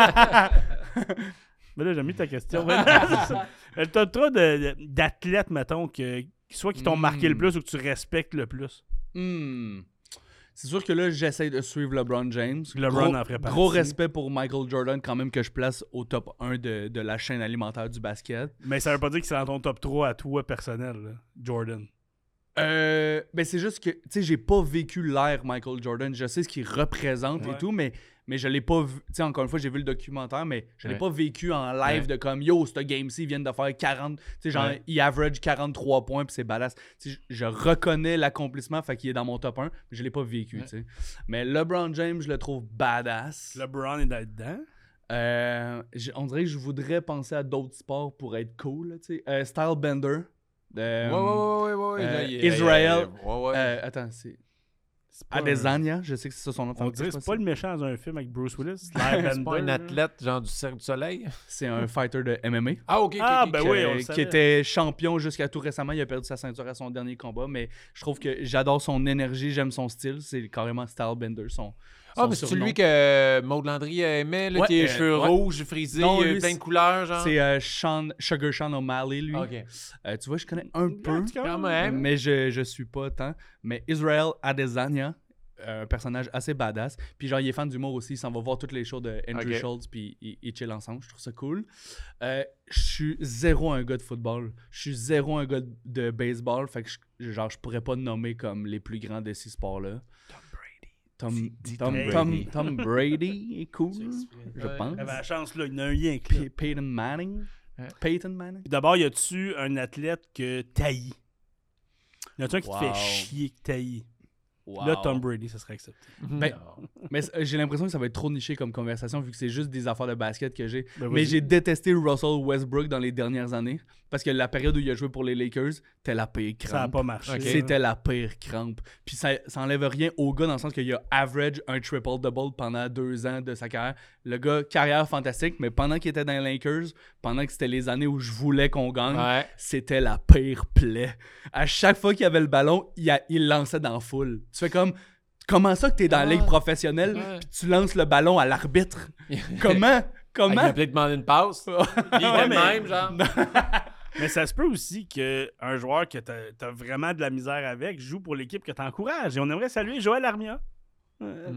mais là, j'aime mieux ta question. Mais non, c'est ça. Le top trois de- de- d'athlètes, mettons, que, soit qui t'ont Mm. marqué le plus ou que tu respectes le plus. Hmm. C'est sûr que là, j'essaie de suivre LeBron James. LeBron gros, en ferait gros partie. respect pour Michael Jordan, quand même, que je place au top un de, de la chaîne alimentaire du basket. Mais ça veut pas dire que c'est dans ton top trois à toi personnel, là, Jordan. Euh, ben c'est juste que, tu sais, j'ai pas vécu l'ère Michael Jordan. Je sais ce qu'il représente Ouais. et tout, mais, mais je l'ai pas vu. Tu sais, encore une fois, j'ai vu le documentaire, mais je l'ai Ouais. pas vécu en live Ouais. de comme, yo, ce game-ci, ils viennent de faire quarante. Tu sais, genre, Ouais. il average quarante-trois points, puis c'est badass. Tu sais, je je reconnais l'accomplissement, fait qu'il est dans mon top un, mais je l'ai pas vécu, Ouais. tu sais. Mais LeBron James, je le trouve badass. LeBron est là-dedans. Euh, j'ai- on dirait que je voudrais penser à d'autres sports pour être cool, là, tu sais. Euh, Stylebender. Euh, Ouais, ouais, ouais, ouais, ouais. euh, Là, il- Israel. Ouais, ouais. euh, attends, c'est C'est pas un- Adesanya, je sais que c'est ça son nom. de On famille, dirait que c'est c'est pas ça. le méchant dans un film avec Bruce Willis. C'est pas un Bender, athlète genre du Cirque du Soleil? C'est un fighter de M M A. Ah, ok, ok, Ah, ok, ben ok. oui, on le qui savait. était champion jusqu'à tout récemment. Il a perdu sa ceinture à son dernier combat, mais je trouve que j'adore son énergie, j'aime son style. C'est carrément Stylebender, son, Ah, son mais c'est surnom. celui que Maud Landry aimait, là, Ouais, qui a les euh, cheveux ouais. rouges, frisés, Non, euh, lui, plein c'est- de couleurs, genre. C'est euh, Sean, Sugar Sean O'Malley, lui. Ah, ok. Euh, tu vois, je connais un peu, Quand même. mais je, je suis pas tant. Mais Israel Adesanya, euh, un personnage assez badass. Puis genre, il est fan d'humour aussi. Il s'en va voir toutes les shows de Andrew Ok. Schultz, puis ils, ils chill ensemble. Je trouve ça cool. Euh, je suis zéro un gars de football. Je suis zéro un gars de- de baseball. Fait que je, genre, je pourrais pas nommer comme les plus grands de ces sports-là. Tom, dis Tom, Tom Tom, Brady. Tom Brady est cool, je Ouais. pense. Il avait la chance, là. Il y en a un lien avec lui. Pey- Peyton Manning. Ouais. Peyton Manning. Puis d'abord, y a-tu un athlète que t'haïs? Y a-tu un qui te Wow. fait chier, que t'haïs? Wow. Là, Tom Brady, ça serait accepté. Ben, Non. Mais c- j'ai l'impression que ça va être trop niché comme conversation vu que c'est juste des affaires de basket que j'ai. Ben, Mais vas-y. j'ai détesté Russell Westbrook dans les dernières années. parce que la période où il a joué pour les Lakers, c'était la pire crampe. Ça n'a pas marché. Ok. C'était la pire crampe. Puis ça, ça enlève rien au gars dans le sens qu'il a average un triple-double pendant deux ans de sa carrière. Le gars, carrière fantastique, mais pendant qu'il était dans les Lakers, pendant que c'était les années où je voulais qu'on gagne, Ouais. c'était la pire plaie. À chaque fois qu'il y avait le ballon, il, a, il lançait dans la foule. Tu fais comme... Comment ça que t'es dans la ligue professionnelle Ouais. puis tu lances le ballon à l'arbitre? Comment? Comment? Il a peut-être demandé une passe. Il était Ouais, le mais- même, genre. Mais ça se peut aussi qu'un joueur que t'as as vraiment de la misère avec joue pour l'équipe que t'encourages. Et on aimerait saluer Joël Armia. Euh,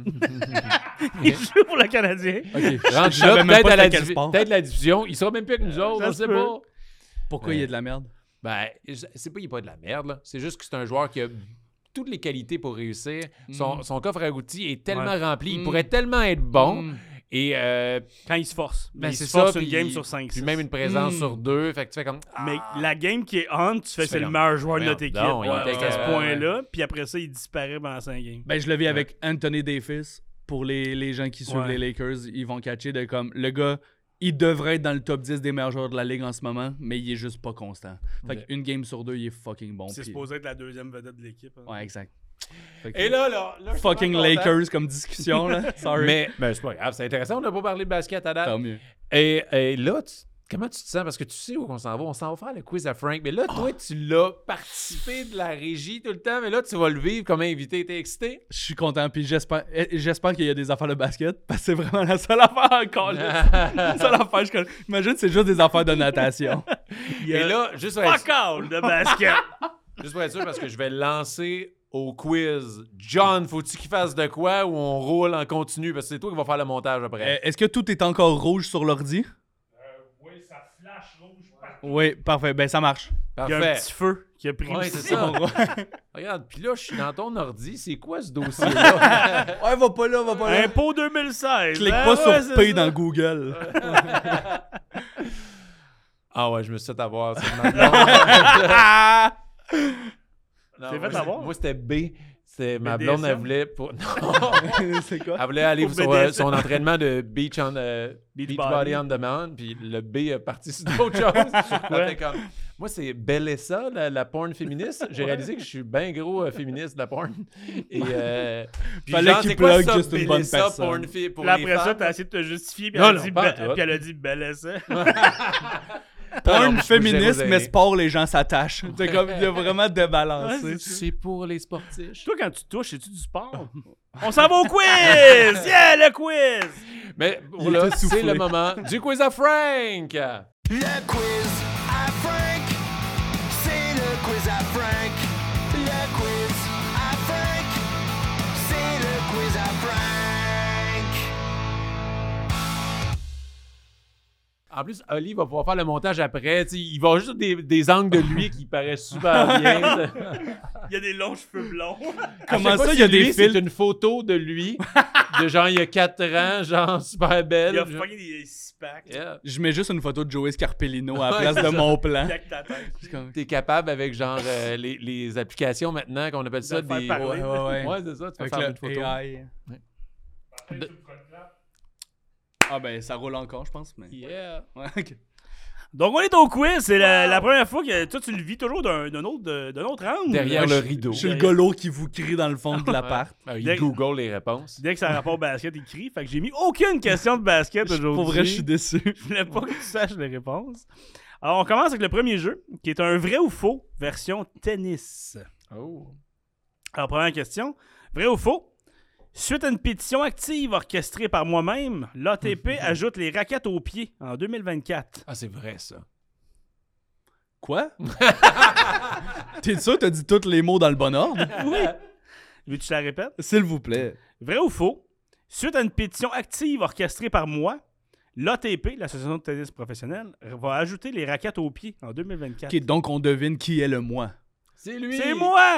Il joue pour le Canadien. Ok. Rendu Je savais là, même peut-être pas à la c'était quel divi- sport. peut-être la division. Il sera même plus avec nous autres, Ça on se sait peut. pas. Pourquoi il y a de la merde? Ben, je- c'est pas qu'il n'y a pas de la merde, là. C'est juste que c'est un joueur qui a toutes les qualités pour réussir. Son, Mm. son coffre à outils est tellement Ouais. rempli. Il Mm. pourrait tellement être bon. Mm. Et euh, Quand il se force. ben, il c'est se force ça, une puis- game sur cinq. puis même une présence Mm. sur deux. Fait que tu fais comme. Mais Ah. la game qui est on, tu fais Tu c'est fais le comme, meilleur joueur de merde, notre équipe. non, il Ouais, était jusqu'à ce capable, point-là. Puis après ça, il disparaît pendant cinq games. Ben, je le vis avec Anthony Davis. Pour les, les gens qui suivent Ouais. les Lakers, ils vont catcher de comme le gars, il devrait être dans le top dix des meilleurs joueurs de la ligue en ce moment, mais il est juste pas constant. Fait Ok. qu'une game sur deux, il est fucking bon. C'est puis- supposé être la deuxième vedette de l'équipe. hein. Ouais, exact. Fait que- Et là, là, là, je suis fucking vraiment content. Lakers comme discussion, là. Sorry. Mais ben, c'est pas grave, c'est intéressant. On n'a pas parlé de basket à date. Tant mieux. Et, et là, tu- comment tu te sens? Parce que tu sais où on s'en va. On s'en va faire le quiz à Frank. Mais là, toi, tu l'as participé de la régie tout le temps. Mais là, tu vas le vivre comme invité. T'es excité? Je suis content, puis j'espère eh, j'espère qu'il y a des affaires de basket, parce que c'est vraiment la seule affaire encore. là. La seule affaire, je connais. Imagine, c'est juste des affaires de natation. Il y a Et là, juste pour, être, fuck all de basket. juste pour être sûr, parce que je vais le lancer au quiz. John, faut-tu qu'il fasse de quoi ou on roule en continu? Parce que c'est toi qui vas faire le montage après. Euh, Est-ce que tout est encore rouge sur l'ordi? Oui, ça flash rouge. Oui, parfait. Ben, ça marche. Il y a un Parfait. petit feu qui a pris Ouais, ici. c'est ça. Regarde, puis là, je suis dans ton ordi. C'est quoi ce dossier-là? Ouais, va pas là, va pas là. Impôt deux mille seize. Clique hein? pas Ouais, sur c'est P ça. dans Google. Ah ouais, je me suis fait avoir. C'est ma blonde. Non, T'es moi, fait avoir? Moi, c'était B. C'est ma B D S M? blonde, elle voulait... Pour... Non. c'est quoi? Elle voulait aller Pour sur B D S M. euh, son entraînement de Beach, on, euh, Beach beach body. body. on Demand, puis le B est parti sur d'autres choses. Elle était comme... Moi, c'est Bellessa, la, la porn féministe. J'ai réalisé que je suis bien gros euh, féministe de la porn. Et, euh, puis Fallait genre, qu'il c'est quoi plug ça, juste une bonne Bellessa, personne. porn fi- pour Puis les après ça, femmes? t'as essayé de te justifier, puis Non, elle, a non, dit pas be- en tout. puis elle a dit bel essai. Ah non, Porn je suis féministe, zéro mais zéro. sport, les gens s'attachent. C'est comme, il y a vraiment débalancé. C'est pour les sportifs. Toi, quand tu touches, c'est-tu du sport? On s'en va au quiz! Yeah, le quiz! Mais Il là, était c'est soufflé. le moment du quiz à Frank! Le quiz à Frank, c'est le quiz à Frank. Le quiz à Frank, c'est le quiz à Frank. En plus, Oli va pouvoir faire le montage après. Tu sais, il va avoir juste des, des angles de lui qui paraissent super bien. Il y a des longs cheveux blonds. À Comment chaque fois ça, que il y a c'est des lui, filtres? C'est une photo de lui, de genre il y a quatre ans, genre super belle. Il a genre- fucking des six-packs. Yeah. Je mets juste une photo de Joey Scarpellino à la Ouais, place c'est de ça. mon plan. Avec ta tête. C'est comme- T'es capable avec genre euh, les, les applications maintenant qu'on appelle ça De faire des. parler. Ouais, ouais, ouais. Ouais, c'est ça, tu peux Avec faire le une photo. A I. De- Ah ben, ça roule encore, je pense. Mais... Yeah. Ouais, ok. Donc, on est au quiz. C'est la, la première fois que toi, tu le vis toujours d'un d'un autre, de- d'un autre angle. Derrière Moi, le je- rideau. Je suis le golo qui vous crie dans le fond de l'appart. Euh, il Dès- Google les réponses. Dès que ça a rapport au basket, il crie. Fait que j'ai mis aucune question de basket aujourd'hui. Pour vrai, je suis déçu. Je voulais pas que tu saches les réponses. Alors, on commence avec le premier jeu, qui est un vrai ou faux version tennis. Oh. Alors, première question. Vrai ou faux? Suite à une pétition active orchestrée par moi-même, l'A T P ajoute les raquettes aux pieds en deux mille vingt-quatre. Ah, c'est vrai ça. Quoi? T'es sûr que t'as dit tous les mots dans le bon ordre? Oui. Veux-tu que je la répète? S'il vous plaît. Vrai ou faux? Suite à une pétition active orchestrée par moi, l'A T P, l'Association de tennis professionnelle, va ajouter les raquettes aux pieds en deux mille vingt-quatre. Ok, donc on devine qui est le moi. C'est lui. C'est moi!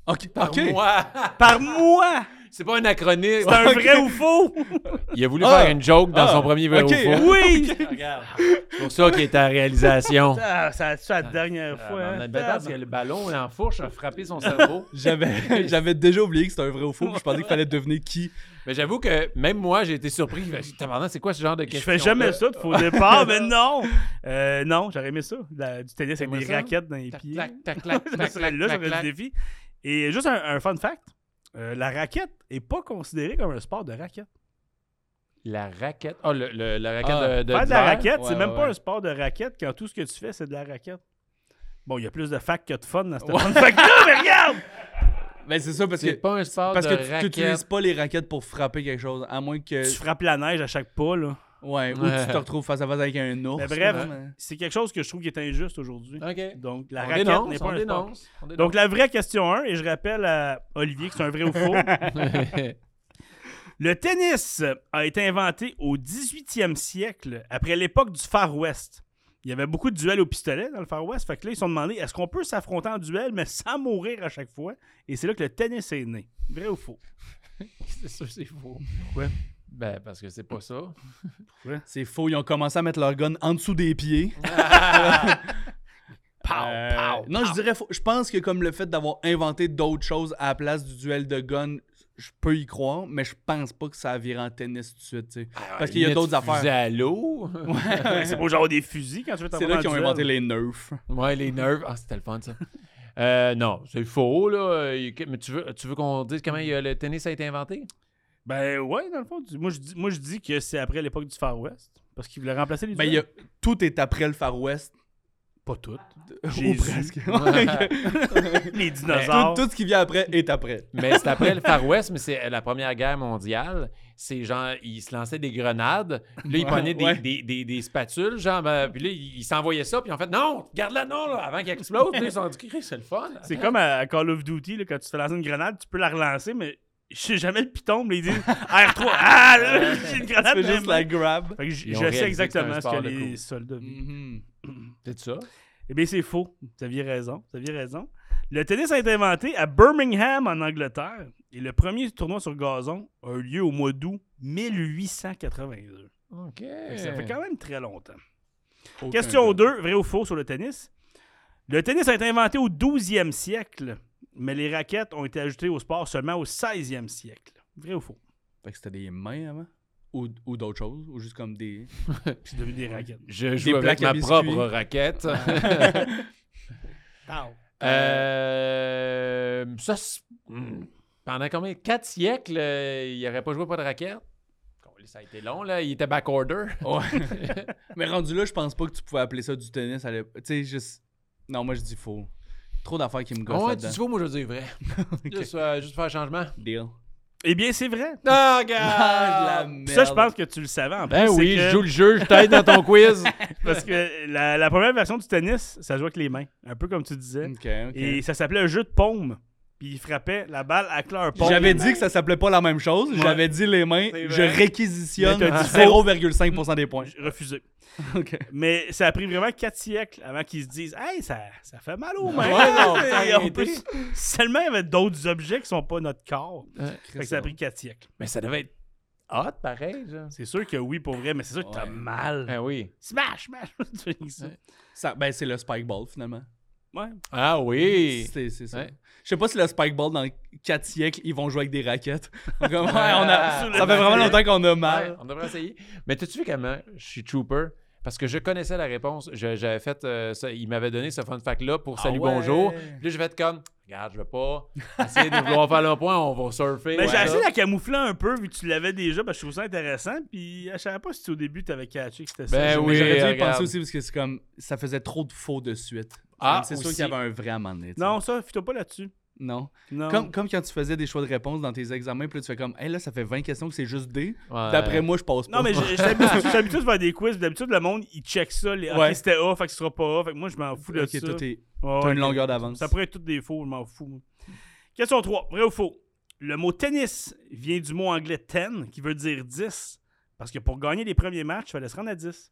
Ok, Par ok. moi. Par moi! C'est pas un acronyme. C'est un vrai ou faux? Il a voulu Ah. faire une joke dans Ah. son premier vrai Ok. ou faux. Oui! Regarde. C'est pour ça qu'il est en réalisation. Ah, ça a tué la dernière Ah, fois. on hein. a peut-être parce que le ballon en fourche a frappé son cerveau. J'avais, j'avais déjà oublié que c'était un vrai ou faux, puis je pensais qu'il fallait deviner qui. Mais j'avoue que même moi, j'ai été surpris. Je me suis dit, tabarnak, c'est quoi ce genre de Je question? fais jamais ça de faux départ, mais non! Euh, non, j'aurais aimé ça. La- du tennis avec T'aimerais des ça? raquettes dans les Tac, pieds. clac, tac, clac, Ça clac, serait clac, là, clac, j'aurais clac. du défi. Et juste un, un fun fact, euh, la raquette est pas considérée comme un sport de raquette. La raquette. Oh, le, le- la raquette Ah, de, de Faire de la d'hiver? raquette, Ouais, c'est même ouais, pas ouais. un sport de raquette quand tout ce que tu fais, c'est de la raquette. Bon, il y a plus de facts que de fun dans cette fun fact-là, mais regarde! Ben, c'est ça, parce que, C'est pas un sport parce de que tu raquette. n'utilises pas les raquettes pour frapper quelque chose, à moins que. Tu frappes la neige à chaque pas, là. Ouais, ou Ouais. tu te retrouves face à face avec un ours. Mais bref, là, mais- c'est quelque chose que je trouve qui est injuste aujourd'hui. OK. Donc, la On raquette dénonce, n'est on pas un sport. dénonce, on dénonce. Donc, la vraie question un, et je rappelle à Olivier que c'est un vrai ou faux. Le tennis a été inventé au dix-huitième siècle, après l'époque du Far West. Il y avait beaucoup de duels au pistolet dans le Far West. Fait que là, ils se sont demandé, est-ce qu'on peut s'affronter en duel, mais sans mourir à chaque fois? Et c'est là que le tennis est né. Vrai ou faux? c'est sûr c'est faux. Ouais. Ben, parce que c'est pas ça. C'est faux, ils ont commencé à mettre leur gun en dessous des pieds. Pow, Euh, pow, non, je dirais faux. Je pense que comme le fait d'avoir inventé d'autres choses à la place du duel de gun, je peux y croire, mais je pense pas que ça a viré en tennis tout de suite, tu sais. Parce qu'il y a Limite d'autres affaires. fusée à l'eau. C'est beau genre des fusils quand tu veux C'est t'avoir là qu'ils ont un duel. inventé les nerfs. Ouais, les nerfs. Ah, c'était le fun, ça. Euh, non, c'est faux, là. Euh, Mais tu veux, tu veux qu'on dise comment il- le tennis a été inventé? Ben ouais, dans le fond. tu- Moi, je dis, moi, je dis que c'est après l'époque du Far West. Parce qu'ils voulaient remplacer les Ben, duels. il y a... tout est après le Far West. Pas toutes. Ou Jésus. presque. Les tout, dinosaures. tout ce qui vient après est après. Mais c'est après le Far West, mais c'est la Première Guerre mondiale. C'est genre, ils se lançaient des grenades. Là, ils Ouais, prenaient des, ouais. des, des, des spatules, genre, ben, puis là, ils ils s'envoyaient ça, puis en fait, non, garde-la, non, là, avant qu'elle explose. Puis là, ils se sont dit, Christ, c'est le fun. C'est comme à Call of Duty, là, quand tu te fais lancer une grenade, tu peux la relancer, mais je sais jamais le piton, mais ils disent R trois. Ah, là, j'ai une grenade. Tu fais dans juste les mains. la grab. Fait que j- Ils ont je sais réalisé exactement que ce c'est un que sport de les coup. soldats vivent. Mhm. C'est ça? Eh bien, c'est faux. Vous aviez raison. Vous aviez raison. Le tennis a été inventé à Birmingham, en Angleterre. Et le premier tournoi sur gazon a eu lieu au mois d'août mille huit cent quatre-vingt-deux. OK. Fait que Ça fait quand même très longtemps. Aucun Question doute. deux, vrai ou faux sur le tennis. Le tennis a été inventé au douzième siècle, mais les raquettes ont été ajoutées au sport seulement au seizième siècle. Vrai ou faux? Fait que c'était des mains avant? Ou, ou d'autres choses? Ou juste comme des... C'est devenu des raquettes. Je joue Des avec plaques à ma biscuits. propre raquette. Pow. Euh, ça, c'est- hmm. pendant combien? Quatre siècles, euh, il n'aurait pas joué pas de raquette? Ça a été long, là. Il était backorder. Ouais. Mais rendu là, je pense pas que tu pouvais appeler ça du tennis. à l'époque. Tu sais, juste... Non, moi, je dis faux. Trop d'affaires qui me gossent Ouais, tu là-dedans. dis faux, moi je dis vrai. juste, euh, juste faire un changement. Deal. Eh bien, c'est vrai. Ah, Ah, regarde! de la Puis ça, je merde. pense que tu le savais en plus. Ben c'est oui, que- je joue le jeu, je t'aide dans ton quiz. Parce que la, la première version du tennis, ça jouait avec les mains. Un peu comme tu disais. Ok, ok. Et ça s'appelait un jeu de paume. Puis il frappait la balle à leur paume. J'avais dit que ça s'appelait pas la même chose. Ouais. J'avais dit les mains. C'est Je vrai. réquisitionne Mais t'as dit zéro virgule cinq pour cent des points. J'ai refusé. Ok. Mais ça a pris vraiment quatre siècles avant qu'ils se disent Hey, ça, ça fait mal aux mains. Ouais, non, Et ça a on été. peut- Seulement, il y avait d'autres objets qui sont pas notre corps. Fait que ça a pris quatre siècles. Mais ça devait être hot, pareil. Genre. C'est sûr que oui, pour vrai, mais c'est sûr que t'as Ouais. mal. Ah oui. Smash, smash. Tu fais ça. Ouais. Ça, ben, c'est le spike ball, finalement. Ouais. Ah oui. C'est c'est ça. Ouais. Je sais pas si le spike ball, dans quatre siècles, ils vont jouer avec des raquettes. Comme, ouais, on a, Sur le ça fait vraiment papier. longtemps qu'on a Ouais, mal. on devrait essayer. Mais t'as-tu vu comment je suis trooper? Parce que je connaissais la réponse. Je- J'avais fait euh, ça. Il m'avait donné ce fun fact-là pour Ah Salut ouais. Bonjour. Puis là, je vais être comme, regarde, je vais pas essayer de vouloir faire le point, on va surfer. Mais j'ai ouais. essayé de la camoufler un peu vu que tu l'avais déjà parce que je trouve ça intéressant. Puis je savais pas si au début t'avais catché que c'était ça. Ben J'ai- Mais oui, j'aurais dû y regarde. penser aussi parce que c'est comme ça faisait trop de faux de suite. Ah, c'est sûr aussi. qu'il y avait un vrai à un moment donné, tu sais. Non, ça, fais-toi pas là-dessus. Non. Non. Comme, comme quand tu faisais des choix de réponse dans tes examens, puis là tu fais comme, hey là, ça fait vingt questions que c'est juste D. Ouais. D'après moi, je passe pas. Non, mais j'ai- j'ai l'habitude j'ai l'habitude de faire des quiz. D'habitude, le monde, il check ça. Les... Ouais. Ok, c'était A, fait que ce sera pas A. Fait que moi, je m'en fous de Ok, ça. toi, t'es- Ouais, t'as ouais, une longueur d'avance. Ça pourrait être toutes des faux, je m'en fous. moi. Question trois. Vrai ou faux? Le mot tennis vient du mot anglais ten, qui veut dire dix. Parce que pour gagner les premiers matchs, il fallait se rendre à dix.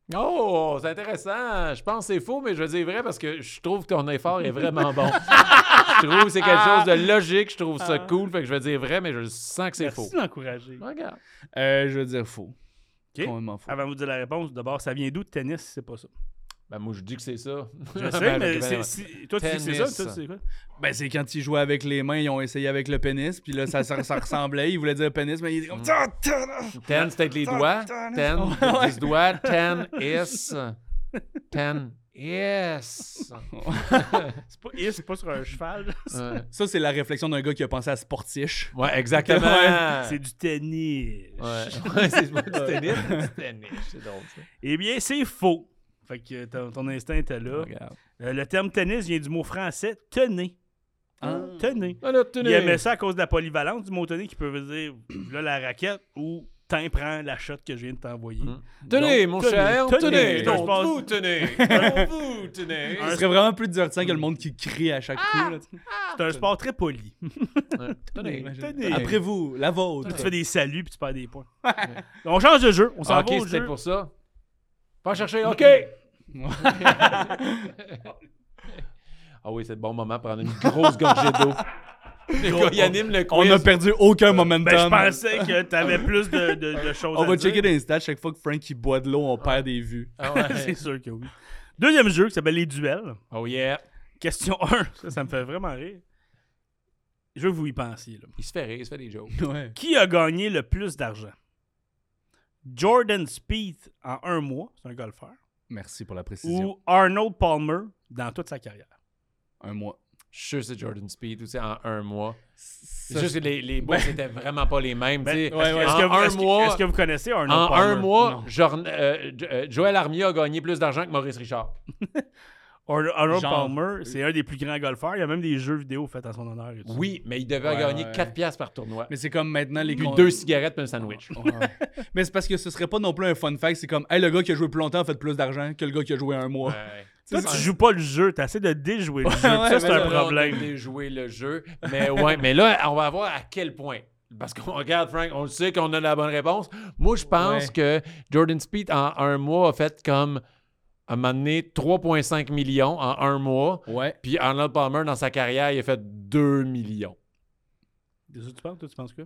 Oh, c'est intéressant. Je pense que c'est faux, mais je veux dire vrai parce que je trouve que ton effort est vraiment bon. Je trouve que c'est quelque chose de logique. Je trouve ça cool. Fait que je vais dire vrai, mais je sens que c'est Merci faux. de l'encourager. Regarde. Euh, je veux dire faux. OK. Complètement faux. Avant de vous dire la réponse, d'abord, ça vient d'où de tennis si c'est pas ça? Ben, moi, je dis que c'est ça. Je sais, Ben, mais ok, c'est, ben, si- toi, tu dis que c'est ça? Tennis. Toi, c'est quoi? Ben, c'est quand ils jouaient avec les mains, ils ont essayé avec le pénis, puis là, ça, ça, ça ressemblait. Ils voulaient dire pénis, mais ils étaient comme. Ten, c'est avec les doigts. Ten, Ouais. dix doigts. Ten, is. Ten, yes. C'est pas, is, c'est pas sur un cheval. Ouais, Ça, c'est la réflexion d'un gars qui a pensé à Sportiche. Ouais, exactement. C'est du tennis. Ouais, ouais c'est pas du tennis, c'est du tennis. C'est drôle, ça. Eh bien, c'est faux. Fait que ton, ton instinct était là. Regarde. Euh, le terme tennis vient du mot français tenez. Ah. Tenez. Ah, là, Il tenez. aimait ça à cause de la polyvalence du mot tenez qui peut dire là la raquette ou t'en prends la shot que je viens de t'envoyer. Mm. Tenez, mon tenez, cher, tenez. tenez. Non, Non, je pense- vous tenez. Non, vous tenez. Ce serait vraiment plus divertissant que le monde qui crie à chaque coup. là. C'est un sport très poli. Ouais, Tenez. Tenez. Après vous, la vôtre. Tu fais des saluts puis tu perds des points. On change de jeu. On s'en Ah, ok, va au c'était jeu. pour ça. Pas chercher, ok. Ah oui, c'est le bon moment pour prendre une grosse gorgée d'eau. Le gars, il anime le On quiz. n'a perdu aucun momentum. Ben, je pensais que t'avais plus de, de, de choses On à va dire. checker dans les stats. Chaque fois que Frank il boit de l'eau, on perd des vues. Ah ouais. C'est sûr que oui. Deuxième jeu qui s'appelle les duels. Oh yeah. Question un. Ça, ça me fait vraiment rire. Je veux que vous y pensiez. Là. Il se fait rire, il se fait des jokes. Ouais. Qui a gagné le plus d'argent? Jordan Spieth en un mois, c'est un golfeur, Merci pour la précision. ou Arnold Palmer dans toute sa carrière? Un mois. Je suis sûr que c'est Jordan Speed aussi en un mois. C'est Ça, juste que les, les bourses n'étaient vraiment pas les mêmes. Ben, tu sais. est-ce ouais, que- ouais. est-ce En que vous- un est-ce que- mois- est-ce que vous connaissez Arnold En Palmer? un mois, Non. Jorn- euh, Jo- euh, Joel Armia a gagné plus d'argent que Maurice Richard. Ar- Arnold Genre- Palmer, c'est un des plus grands golfeurs. Il y a même des jeux vidéo faits en son honneur. et tout. Oui, mais il devait Ouais, gagner ouais. quatre piastres par tournoi. Mais c'est comme maintenant les Puis con- deux cigarettes puis un sandwich. Ouais. Mais c'est parce que ce serait pas non plus un fun fact. C'est comme, hey, le gars qui a joué plus longtemps a fait plus d'argent que le gars qui a joué un mois. Ouais. Toi, tu joues pas le jeu, tu essaies de déjouer le jeu. Ouais, ça, c'est mais un là, problème. De jouer le jeu. Mais ouais, mais là, on va voir à quel point. Parce qu'on regarde, Frank, on le sait qu'on a la bonne réponse. Moi, je pense Ouais. que Jordan Spieth, en un mois, a fait comme, à un moment donné, trois virgule cinq millions en un mois. Ouais. Puis Arnold Palmer, dans sa carrière, il a fait deux millions. C'est ça que tu penses? Toi, tu penses quoi?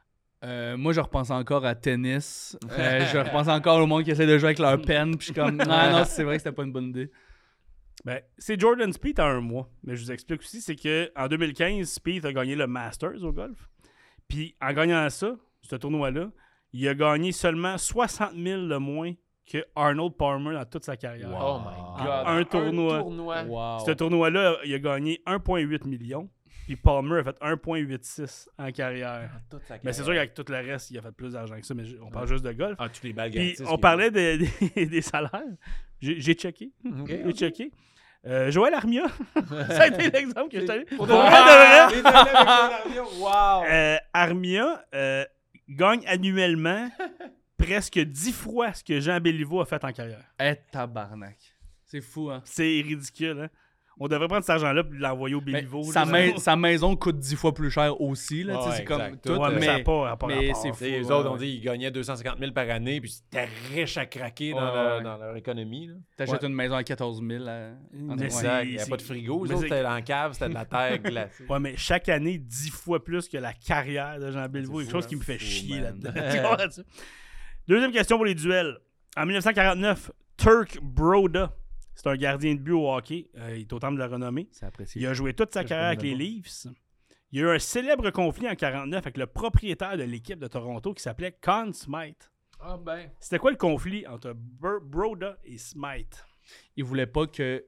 Euh, moi, je repense encore à tennis. Euh, je repense encore au monde qui essaie de jouer avec leur pen. Puis je suis comme, non, non, c'est vrai que c'était pas une bonne idée. Ben, c'est Jordan Spieth en un mois. Mais je vous explique aussi, c'est qu'en deux mille quinze, Spieth a gagné le Masters au golf. Puis en gagnant ça, ce tournoi-là, il a gagné seulement soixante mille de moins que Arnold Palmer dans toute sa carrière. Wow. Oh my God. Un tournoi. tournoi. Wow. Ce tournoi-là, il a gagné un virgule huit million. Puis Palmer a fait un virgule quatre-vingt-six en carrière. Toute sa Mais c'est sûr qu'avec tout le reste, il a fait plus d'argent que ça. Mais je- on parle juste de golf. Ah, tous les balles Puis gratis, on puis- parlait de- des- des salaires. J'ai j'ai checké. Ok, J'ai ok. checké. Euh, Joël Armia, ça a été l'exemple que je t'avais. Pour Pour de vrai, vrai? de vrai. Les deux avec Joel Armia, wow! Euh, Armia euh, gagne annuellement presque dix fois ce que Jean Béliveau a fait en carrière. Eh, tabarnak. C'est fou, hein. C'est ridicule, hein? On devrait prendre cet argent-là et l'envoyer au Mais Béliveau. sa, là. mai- sa maison coûte dix fois plus cher aussi. Là, tu sais, Ouais, c'est comme exact. tout. Ouais, mais, mais ça n'a pas, pas mais rapport. c'est Tu sais, fou, les ouais, autres, on ouais. dit qu'ils gagnaient deux cent cinquante mille par année, puis c'était riche à craquer dans, Ouais, leur, ouais. dans leur économie. Là. T'achètes Ouais. une maison à quatorze mille. à- Mais en- c'est- ouais. Exact. Il n'y c'est- avait pas de frigo. mais Les autres, c'est- c'était dans la cave, c'était de la terre glacée. Ouais, mais chaque année, dix fois plus que la carrière de Jean Béliveau. C'est Quelque fou, chose hein. qui me fait Fou, chier man. là-dedans. Tu comprends-tu? Deuxième question pour les duels. En dix-neuf cent quarante-neuf, Turk Broda, c'est un gardien de but au hockey. Euh, il est au temple de la renommée. C'est apprécié. Il a joué toute sa Je carrière avec les connais Leafs. Il y a eu un célèbre conflit en quarante-neuf avec le propriétaire de l'équipe de Toronto qui s'appelait Conn Smythe. Ah ben. C'était quoi le conflit entre Bur- Broda et Smythe? Il voulait pas que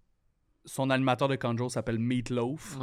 son animateur de Conjo s'appelle Meatloaf.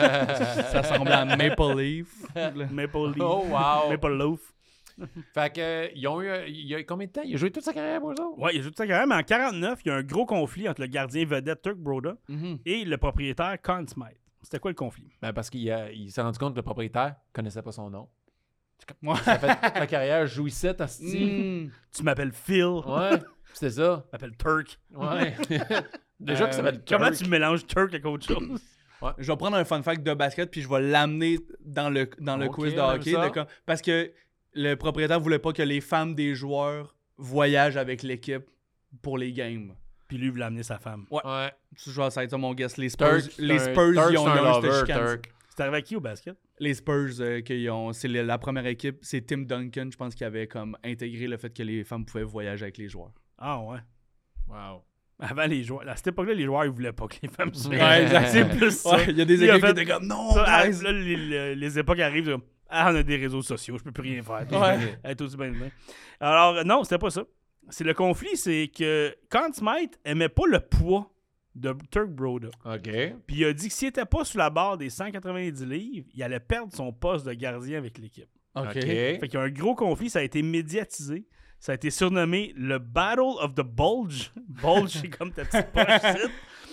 Ça ressemble à Maple Leaf. Maple Leaf. Oh, wow. Maple Loaf. Fait que, euh, ils ont eu. euh, Il y a combien de temps? Il a joué toute sa carrière pour eux autres? Ouais, il a joué toute sa carrière, mais en quarante-neuf, il y a un gros conflit entre le gardien vedette Turk Broda Mhm. et le propriétaire Conn Smythe. C'était quoi le conflit? Ben, parce qu'il a- il s'est rendu compte que le propriétaire connaissait pas son nom. Ouais. Ça fait toute la carrière, jouissait, t'as Mm. Tu m'appelles Phil. Ouais, c'était ça. Tu m'appelles Turk. Ouais. Déjà Euh, que ça s'appelle Comment Turk. tu mélanges Turk avec autre chose? Je vais prendre un fun fact de basket puis je vais l'amener dans le, dans le Ok, quiz de on aime hockey. ça. de comme- parce que le propriétaire voulait pas que les femmes des joueurs voyagent avec l'équipe pour les games. Puis lui, il voulait amener sa femme. Ouais. Ouais. Genre, ça va être mon guess. Les Spurs, Turk, les c'est un- Spurs Turk, ils ont c'est un eu un lover, cette chicane. Turk. C'est arrivé à qui au basket? Les Spurs, euh, qui ont, c'est le- la première équipe, c'est Tim Duncan, je pense, qui avait comme intégré le fait que les femmes pouvaient voyager avec les joueurs. Ah ouais. Wow. Avant les joueurs. À cette époque-là, les joueurs, ils voulaient pas que les femmes se Ouais, voyagent. exact. C'est plus ça. Ouais, il y a des Lui, en équipes fait, qui étaient comme non, Ça, à- guys. là, les, les- les époques arrivent, comme, ah, on a des réseaux sociaux, je peux plus rien faire. Ouais. Elle est aussi bien demain. Alors, non, c'était pas ça. C'est le conflit, c'est que Conn Smythe aimait pas le poids de Turk Broda. OK. Puis il a dit que s'il était pas sous la barre des cent quatre-vingt-dix livres, il allait perdre son poste de gardien avec l'équipe. OK. OK. Fait qu'il y a un gros conflit, ça a été médiatisé. Ça a été surnommé le Battle of the Bulge. Bulge, c'est comme ta petite poche, ici.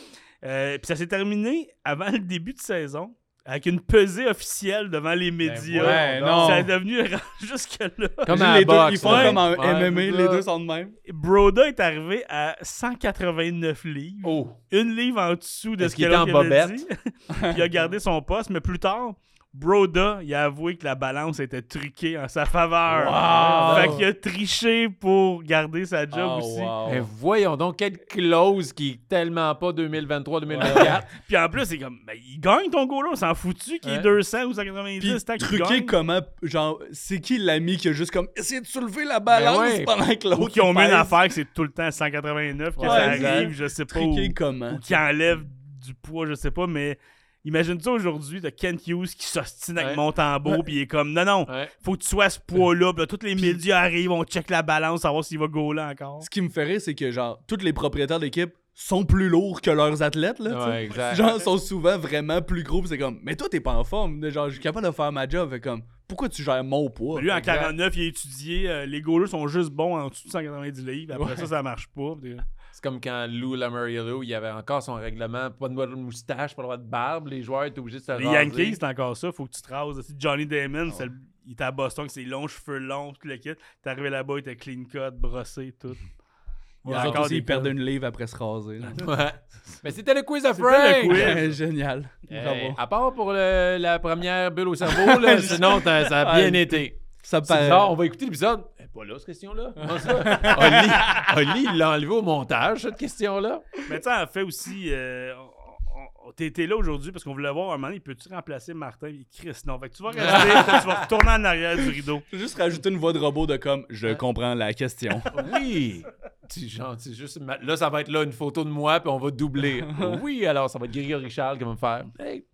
Euh, Puis ça s'est terminé avant le début de saison avec une pesée officielle devant les médias. ouais, Ça non. est devenu jusque-là. Comme Les à la deux, boxe, ils font là. comme en Ouais, M M A, c'est les ça. deux sont de même. Broda est arrivé à cent quatre-vingt-neuf livres. Oh. Une livre en dessous de Est-ce ce qu'il que était en l'autre avait bobette? dit. Puis il a gardé son poste, mais plus tard, Broda, il a avoué que la balance était truquée en sa faveur. Wow! Fait qu'il a triché pour garder sa job Oh, aussi. wow. Eh, voyons donc, quelle clause qui est tellement pas deux mille vingt-trois deux mille vingt-quatre. Puis en plus, c'est comme, ben, il gagne ton goal-là, on s'en fout-tu qu'il est Ouais. deux cents ou cent quatre-vingt-dix, Puis tant qu'il truqué gagne. comment, genre, c'est qui l'ami qui a juste comme essayé de soulever la balance Ben ouais. pendant que Ou l'autre qui ont mis une pèse? affaire que c'est tout le temps cent quatre-vingt-neuf, que Ouais, ça exact. arrive, je sais pas, ou, Truqué comment? ou qui enlève du poids, je sais pas, mais imagine ça aujourd'hui, de Kent Hughes qui s'ostine avec Ouais. Montembeau, Ouais. puis il est comme, non, non, Ouais. faut que tu sois à ce poids-là, puis là, tous les médias arrivent, on check la balance, savoir s'il va goaler encore. Ce qui me fait rire, c'est que, genre, tous les propriétaires d'équipe sont plus lourds que leurs athlètes, là, tu sais. Ouais, exact. Genre, sont souvent vraiment plus gros, pis c'est comme, mais toi, t'es pas en forme. Genre, je suis capable de faire ma job, fait comme, pourquoi tu gères mon poids? Lui, en exact. quarante-neuf, il a étudié, euh, les goalers sont juste bons en dessous de cent quatre-vingt-dix livres, après Ouais. ça, ça marche pas. Puis, C'est comme quand Lou Lamoriello, il y avait encore son règlement, pas de moustache, pas le droit de barbe, les joueurs étaient obligés de se Les raser. Yankees, c'est encore ça, faut que tu te rases. Si Johnny Damon, c'est le- il était à Boston avec ses longs cheveux longs, tout le kit. T'es arrivé là-bas, il était clean cut, brossé, tout. Il y a Surtout encore s'ils des perdent perles. une livre après se raser. là. Ouais. Mais c'était le quiz à C'était le Frank! quiz. Ouais, génial. Hey, Bravo. à part pour le- la première bulle au cerveau, là, sinon t'as- ça a bien Ouais. été. Ça me C'est paraît. bizarre, on va écouter l'épisode. Elle est pas là, cette question-là. Comment ça? Oli, Oli, il l'a enlevé au montage, cette question-là. Mais tu sais, en fait aussi, euh, on- on- t'es t'es là aujourd'hui parce qu'on voulait voir un moment, donné, peux-tu remplacer Martin et Chris? Non, fait que tu vas rester, tu vas retourner en arrière du rideau. Je vais juste rajouter une voix de robot de comme, je comprends la question. Oui! Tu- genre, c'est juste, ma- là, ça va être là une photo de moi, puis on va doubler. Oui, alors, ça va être Grégory Charles qui va me faire. Hey.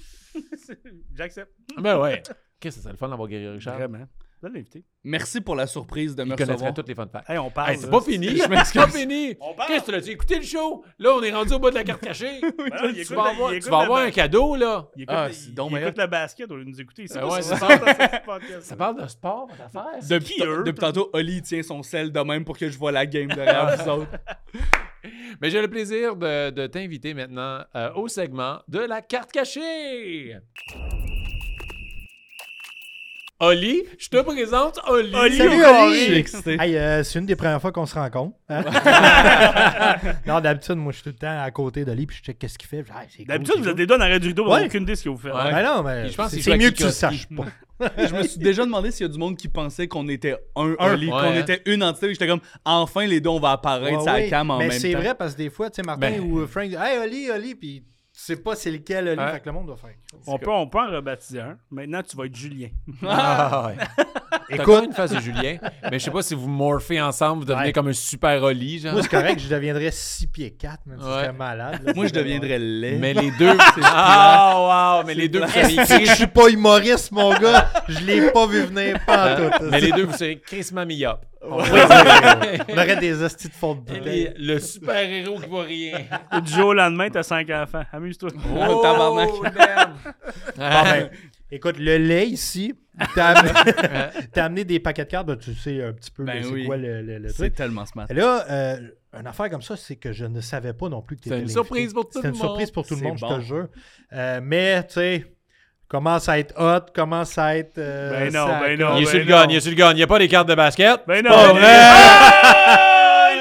J'accepte. Ben ouais. Qu'est-ce que c'est le fun d'avoir Grégory Charles? Vraiment. Je vais l'inviter. Merci pour la surprise de me Il connaîtrait recevoir. toutes les fun facts. Hey, on parle. Hey, c'est là. pas fini! Je C'est m'excuse. pas fini! On parle. Qu'est-ce que tu l'as dit? Écoutez le show! Là, on est rendu au bout de la carte cachée. Ben non, il tu écoute vas le- avoir, il tu écoute vas la avoir ba- un cadeau, là. Il écoute, Ah, le- c'est il donc écoute meilleur. le basket au lieu de nous écouter. C'est Ben pas ouais, ça, c'est ça, ça, c'est podcast. Ça parle de sport, votre affaire. Depuis, qui, eux? depuis tantôt, Oli tient son sel de même pour que je vois la game derrière vous autres. Mais j'ai le plaisir de, de t'inviter maintenant euh, au segment de la carte cachée. Oli, je te présente Oli. Oli, Salut, au carré. Oli! Je suis excité. Hey, euh, c'est une des premières fois qu'on se rencontre. hein? non, d'habitude, moi, je suis tout le temps à côté d'Oli puis je check qu'est-ce qu'il fait. Hey, c'est cool, D'habitude, c'est vous êtes cool. des deux en arrêt du rideau, vous n'avez Ouais. aucune idée ce que vous faites. Ouais. Ben non, mais Puis je pense c'est qu'il c'est joue à mieux que tu le Kikoski. saches pas. Je me suis déjà demandé s'il y a du monde qui pensait qu'on était un Un, Oli, ouais, qu'on hein. était une entité. J'étais comme, enfin, les deux, on va apparaître Ouais, sur la ouais. cam en mais même c'est temps. vrai parce que des fois, tu sais, Martin Ben- ou Frank disent Hey, Oli, Oli, puis tu sais pas c'est lequel Oli. Ouais. Fait que le monde doit faire. On peut, on peut en rebaptiser un. Maintenant, tu vas être Julien. Ah, ouais. T'as Écoute- encore une face de Julien, mais je sais pas si vous morphez ensemble, vous devenez Ouais. comme un super Oli, genre. Moi, c'est correct, je deviendrais six pieds quatre, mais ce Ouais. serait malade. là. Moi, je deviendrais laid. Mais les deux. Ah, wow! Mais les deux, vous seriez Est-ce que je suis pas humoriste, mon gars? Je l'ai pas vu venir pas en tout. Mais les deux, vous serez crissement mi-up. On aurait des hosties de fond de Et bouteille. les- Le super-héros qui voit rien. Et du jour au lendemain, t'as cinq enfants. Amuse-toi. Oh, tabarnak. damn. Bon, ben, écoute, le lait ici, t'as amené, t'as amené des paquets de cartes, ben, tu sais un petit peu Ben là, c'est oui. quoi le, le, le C'est truc. tellement smart. Et là, euh, une affaire comme ça, c'est que je ne savais pas non plus que tu C'est étais une l'invité. surprise pour tout C'était le une monde. surprise pour tout le C'est monde, je bon. te jure. Euh, mais, tu sais, commence à être hot, commence à être... euh, Ben non, ça- ben non. Il est ben sur le non. gun, il est sur le gun. Il n'y a pas des cartes de basket. Ben non. Pas ben vrai. non.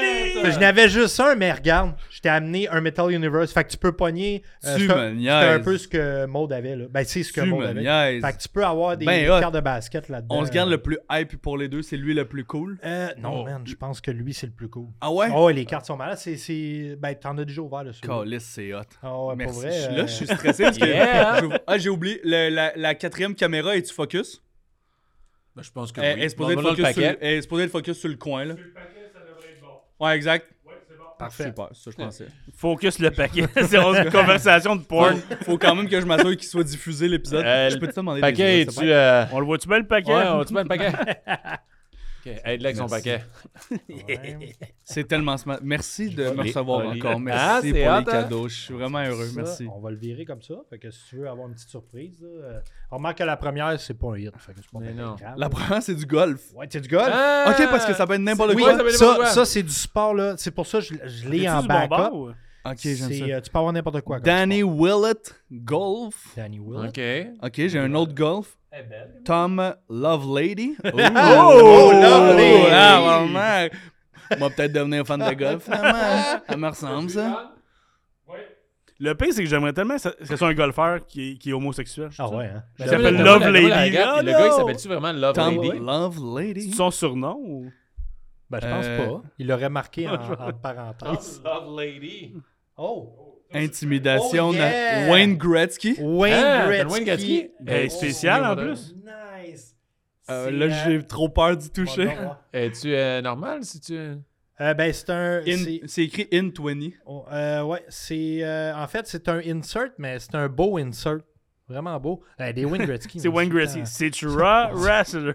Je n'avais juste un, mais regarde, je t'ai amené un Metal Universe. Fait que tu peux pogner. euh, Tu c'est un- me c'est niaises. un peu ce que Maud avait, là. Ben, c'est ce que Tu Maud me avait. niaises. Fait que tu peux avoir des, Ben des hot. cartes de basket là-dedans. On se garde le plus hype pour les deux, c'est lui le plus cool. Euh, non, Oh. man, je pense que lui, c'est le plus cool. Ah ouais? Oh, ouais, les cartes sont malades. C'est, c'est... Ben, t'en as déjà ouvert dessus. Calice, c'est hot. Ah ouais, Merci. pour vrai. Je suis euh, là, je suis stressé parce que. Yeah. j'ouvre- Ah, j'ai oublié. Le- la, la quatrième caméra, est-tu focus? Ben, je pense que Elle oui. elle est supposée être Montre-moi le focus sur le- paquet. elle est supposée être focus sur le coin, là. Le paquet, ça devrait être bon. Ouais, exact. Ouais, c'est bon. Parfait. Super, c'est ça que je pensais. Focus le paquet. C'est une conversation de porn. Faut, faut quand même que je m'assure qu'il soit diffusé l'épisode. Euh, je peux te demander Paquet, des es-tu. Euh... On le voit-tu bien le paquet? Ouais, on tu mets le paquet. Ok, aide-le avec son Merci. paquet. Ouais. C'est tellement smart. Merci de me Oli- recevoir Oli- encore. Ah, Merci c'est pour hot, les hein? cadeaux. Je suis vraiment heureux. Ça, Merci. On va le virer comme ça. Fait que si tu veux avoir une petite surprise, là, euh, on remarque que la première, c'est pas un hit. Fait que c'est pas Mais bien non. grave. La première, c'est du golf. Ouais, c'est du golf. Ah! Ok, parce que ça peut être n'importe Oui, quoi. ça peut être ça, n'importe quoi. ça, c'est du sport, là. C'est pour ça que je, je l'ai en C'est-tu du bon backup. bord, ou- Ok, j'aime C'est, ça. euh, tu peux avoir n'importe quoi. comme Danny sport. Willett, golf. Danny Willett. Ok. Ok, j'ai un autre golf. Tom Lovelady. Oh, Oh, Lovelady. Ah, vraiment. Moi, peut-être devenir fan de golf, finalement. Ça me ressemble, ça. Le pire, c'est que j'aimerais tellement que ça- que ce soit un golfeur qui est, qui est homosexuel. Ah ouais, hein. Il Ben, s'appelle donne-moi Love la- donne-moi la Lady. regarde. Ah, Le gars, il non! s'appelle-tu vraiment Love Tom Lady? Lovelady. C'est son surnom ou... Ben, je pense Euh, pas. Il l'aurait marqué en, en parenthèse. Love Lady. Oh! Intimidation Oh, de yeah. Wayne Gretzky. Wayne Ah, Gretzky. Wayne Gretzky. Ben, Oh, spécial oh, en oh, plus. Nice. Euh, C'est, là, euh, j'ai trop peur d'y toucher. on va voir. Es-tu euh, normal si tu. Euh, ben, c'est un. In- c'est- C'est écrit in vingt. oh, euh, ouais, c'est. euh, en fait, c'est un insert, mais c'est un beau insert. Vraiment beau. Euh, des Wayne Gretzky. C'est mais Wayne tout le Gretzky. temps- C'est Raw Wrestler.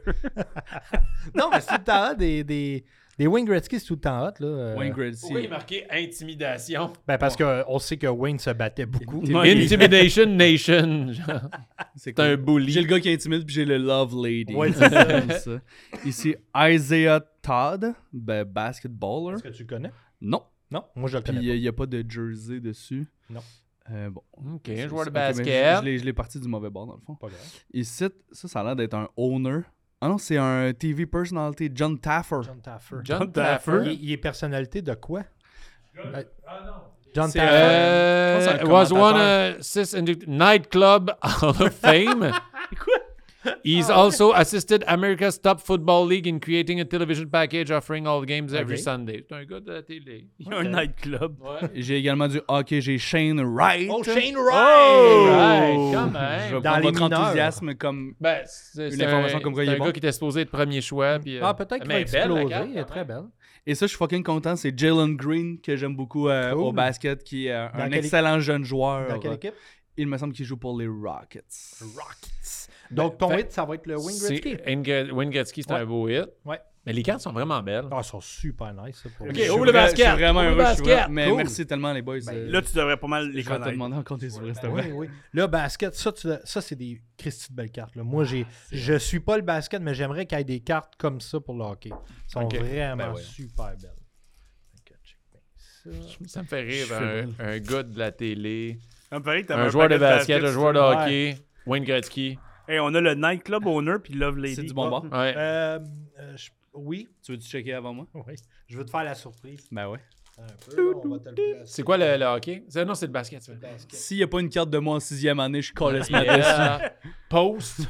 Non, mais c'est tout le temps hot. Des, des, des Wayne Gretzky, c'est tout le temps hot. Là. Euh, Wayne Pourquoi il est Gretzky. marqué intimidation? Ben, parce qu'on sait que Wayne se battait beaucoup. Ouais, il- Intimidation Nation. genre. C'est C'est un cool. bully. J'ai le gars qui intimide, puis j'ai le Love Lady. Ouais, c'est ça. J'aime ça. Ici, Isaiah Todd, ben, basketballer. Est-ce que tu le connais? Non. Non, moi je le Puis connais il n'y a pas de jersey dessus. Non. Euh, bon. Ok, C'est- joueur de ok, mais je- basket. Je, l'ai- je l'ai parti du mauvais bord, dans le fond. pas. Pas grave. Ici, ça, ça a l'air d'être un owner. Ah non, c'est un T V personality, John Taffer. John Taffer. John Taffer. Taffer. Il, il est personnalité de quoi? Ben, John C'est, Taffer. euh, Je pense que Uh, c'est un was commentateur. one uh, sis in the nightclub Hall of Fame. He's also assisted America's top football league in creating a television package offering all games every Ok. Sunday. C'est un gars de la télé. Il y a un nightclub. Ouais. J'ai également du hockey, j'ai Shane Wright. Oh, Shane Oh! Wright! Right, quand Je même. vais Dans prendre les votre mineurs. enthousiasme comme... Ben, c'est Une c'est information un, comme quoi c'est il est un bon. gars qui était supposé être premier choix. Puis, euh, Ah, peut-être qu'il va mais belle, la exploser. carte, Elle est quand très même. belle. Et ça, je suis fucking content. C'est Jalen Green, que j'aime beaucoup euh, Cool. au basket, qui est euh, Dans un quelle excellent jeune joueur. Dans quelle équipe? Il me semble qu'il joue pour les Rockets. Rockets. Donc, ton fait- hit, ça va être le Wayne C'est- Gretzky. Wayne Gre- Wayne Gretzky, c'est Ouais. un beau hit. Ouais. Mais les cartes sont vraiment belles. Ah, ils sont super nice, ça, pour Ok, vrai. Je ouvre suis le vra- basket, Je suis vraiment ouvre le heureux. je suis basket. vraiment- Mais Cool. merci tellement, les boys. Ben, euh, Là, tu devrais pas mal les je vais te connaître. demander encore tes ouvriers, s'il te Oui, plaît. oui. Le basket, ça, tu- ça c'est des Christy de belles cartes. Là. Moi, j'ai, je suis pas le basket, mais j'aimerais qu'il y ait des cartes comme ça pour le hockey. Elles sont Ok. vraiment Ben ouais. super belles. Ok, check bien ça. Ça me fait rire, Je un, fais un gars de la télé, Ça me paraît que t'avais un joueur de paquet basket, un joueur de sur- hockey, Wayne Gretzky. Hey, on a le nightclub owner puis Love Lady. C'est du bon bord. Ouais. Euh, euh, je- oui, Tu veux-tu checker avant moi? oui. Je veux te faire la surprise. Ben ouais. Un peu, on va te le placer. C'est quoi le, le hockey? C'est- Non, c'est le basket. ça. Basket. S'il n'y a pas une carte de moi en sixième année, je colle ce matin. Yeah. Post.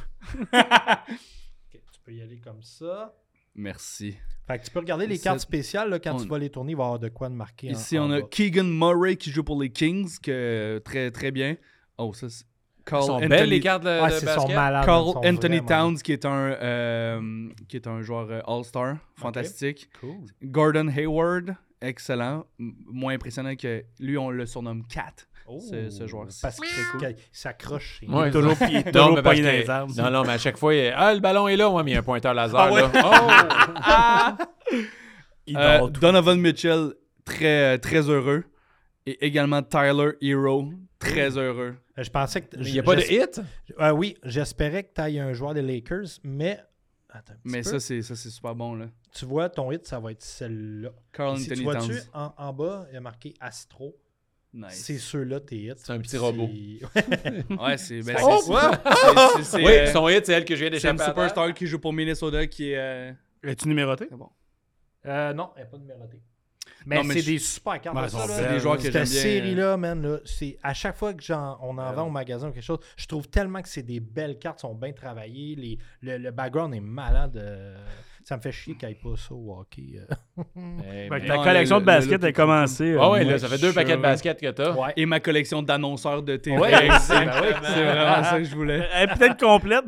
Ok, tu peux y aller comme ça. Merci. Fait que tu peux regarder les Ici, cartes spéciales. Là, quand on- tu vas les tourner, il va y avoir de quoi de marquer. en- Ici, en on a bas. Keegan Murray qui joue pour les Kings, que très très bien. Oh, ça c'est. Carl Ils sont Anthony, belles les cartes de, Ouais, de c'est basket. son malade. Carl ils sont Anthony vraiment- Towns qui est un euh, qui est un joueur euh, All-Star, fantastique. Cool. Gordon Hayward, excellent, M- moins impressionnant que lui, on le surnomme Cat. Ce- ce joueur, c'est Parce très qu'il cool. s'accroche. Ouais, Il est toujours, il est Non, toujours mais pas parce dans que- les arbres. non, non, mais à chaque fois, il est, ah, le ballon est là, ouais, mais il y a un pointeur laser. Ah ouais? Là. Oh! Il Euh, dort tout. Donovan Mitchell, très très heureux. Et également Tyler Hero, très heureux. Euh, Je pensais que. Mais il n'y a pas de j'es- hit? Ah oui, j'espérais que tu ailles un joueur des Lakers, mais. Attends un petit Mais peu. ça, c'est ça c'est super bon, là. Tu vois, ton hit, ça va être celle-là. Carl Si tu Anthony vois-tu, Towns. en, en bas, il y a marqué Astro. Nice. C'est ceux-là, tes hits. C'est un petit robot. Ouais, c'est... Ben, Oh, c'est- quoi? c'est- c'est- c'est, Oui, euh, son hit, c'est elle que je viens c'est une d'échapper. à terre. superstar qui joue pour Minnesota qui est... euh, Es-tu numéroté? c'est bon. Euh, non, elle n'est pas numérotée. Mais, Non, mais c'est je- des super cartes. Ben, là, sont ça, là. belles, des joueurs que Cette j'aime bien. série-là, man, là, c'est à chaque fois que j'en, on en vend au magasin ou quelque chose, je trouve tellement que c'est des belles cartes, sont bien travaillées, les, le, le background est malade. euh, ça me fait chier qu'il n'y ait pas ça au hockey. euh. Eh, Fait mais- que ta non, collection le- de le- basket le- a commencé. Ah euh, ouais, moi, là, ça fait je deux suis paquets de heureux. baskets que t'as. Ouais. Et ma collection d'annonceurs de T V. Ouais, c'est c'est ben oui. c'est vraiment ça que je voulais. Elle est peut-être complète.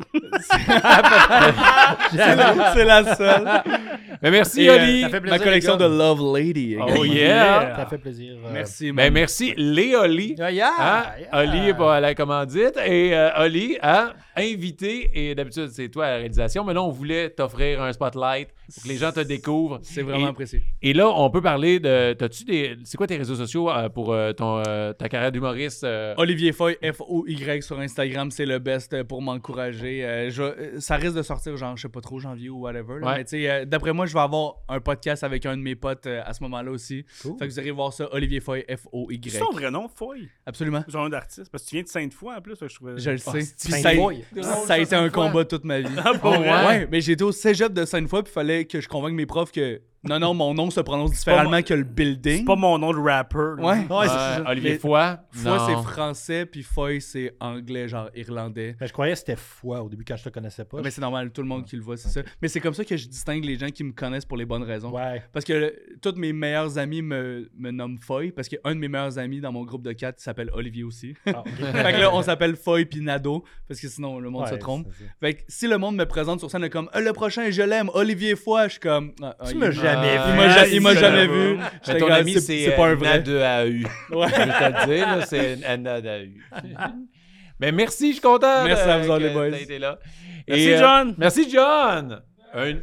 C'est la, c'est la seule. Mais merci, Et, euh, Oli. ça fait Ma plaisir, collection les de gars. Love Lady. Oh également. yeah. Ça fait plaisir. euh. Merci, Ben, man. merci, les Oli. Ah, yeah, Hein? yeah. Oli pour la commandite et euh, Oli a invité, et d'habitude c'est toi à la réalisation, mais là on voulait t'offrir un spotlight pour que les gens te découvrent. C'est vraiment Et- apprécié. Et là, on peut parler de. T'as-tu des. C'est quoi tes réseaux sociaux euh, pour euh, ton, euh, ta carrière d'humoriste? euh? Olivier Foy, F O Y sur Instagram, c'est le best euh, pour m'encourager. Euh, je- euh, ça risque de sortir, genre, je sais pas trop, janvier ou whatever. là, Ouais. Mais tu sais, euh, d'après moi, je vais avoir un podcast avec un de mes potes euh, à ce moment-là aussi. Cool. Fait que vous irez voir ça, Olivier Foy, F O Y. C'est ton vrai nom, Foy. Absolument. Son nom d'artiste. Parce que tu viens de Sainte-Foy en plus. Je trouvais... Je le sais. Puis Sainte ça, a- Foy. ça a été un combat toute ma vie. Ah, pour Oh, vrai? ouais? Ouais, mais j'étais au cégep de Sainte-Foy, puis il fallait que je convainque mes profs que non, non, mon nom se prononce différemment mon- que le building. C'est pas mon nom de rapper. là. Ouais. Ouais, c'est Euh, ça. Olivier Mais- Foy. Foy, Non. c'est français, puis Foy, c'est anglais, genre irlandais. Mais je croyais que c'était foi au début quand je te connaissais pas. Mais c'est normal, tout le monde qui le voit, c'est ça. Mais c'est comme ça que je distingue les gens qui me connaissent pour les bonnes raisons. Ouais. Parce que le- tous mes meilleurs amis me, me nomment Foy, parce qu'un de mes meilleurs amis dans mon groupe de quatre s'appelle Olivier aussi. Ah, ok. Fait que là, on s'appelle Foy puis Nado, parce que sinon le monde Ouais, se trompe. c'est ça. Fait que si le monde me présente sur scène comme Ah, le prochain, je l'aime, Olivier Foy, je suis comme ah, ah, Tu il- m'as jamais Ah, vu. Il m'a ja- il m'a c'est jamais là-bas. vu. Mais J'étais ton comme, ami, c'est, c'est pas un euh, vrai. N A deux A U. Ouais. Je vais te le dire, là, c'est N A deux A U. Mais merci, je suis content. Merci à euh, vous autres, que les boys. t'aies été là. Merci, Et, euh, John. Merci, John. Un-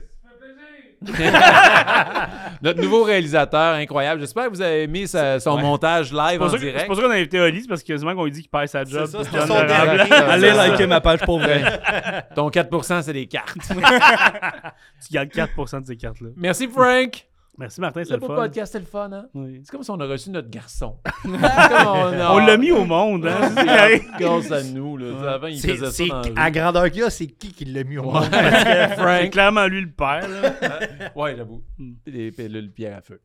Notre nouveau réalisateur, incroyable. J'espère que vous avez aimé sa- son Ouais. montage live C'est pour en ça que- c'est direct. pour ça qu'on a invité Oli, c'est parce que quasiment qu'on lui dit qu'il perd sa job. C'est ça, puis c'est John son le dernier. remplace. Allez C'est ça. liker ma page pour vrai. Ton quatre pour cent, c'est des cartes. Tu gardes quatre pour cent de ces cartes-là. Merci, Frank. Merci, Martin, c'est Le le beau fun. podcast, c'est le fun, hein? Oui. C'est comme si on a reçu notre garçon. C'est comme a- On l'a mis au monde. Hein? C'est correct. grâce à nous. Là. Tu sais, Avant, il C'est, faisait ça c'est- dans la rue. à grandeur qu'il y a, c'est qui qui l'a mis au monde? C'est Frank. clairement lui le père. Là. Ouais, j'avoue. Hmm. Les pilules pierre à feu.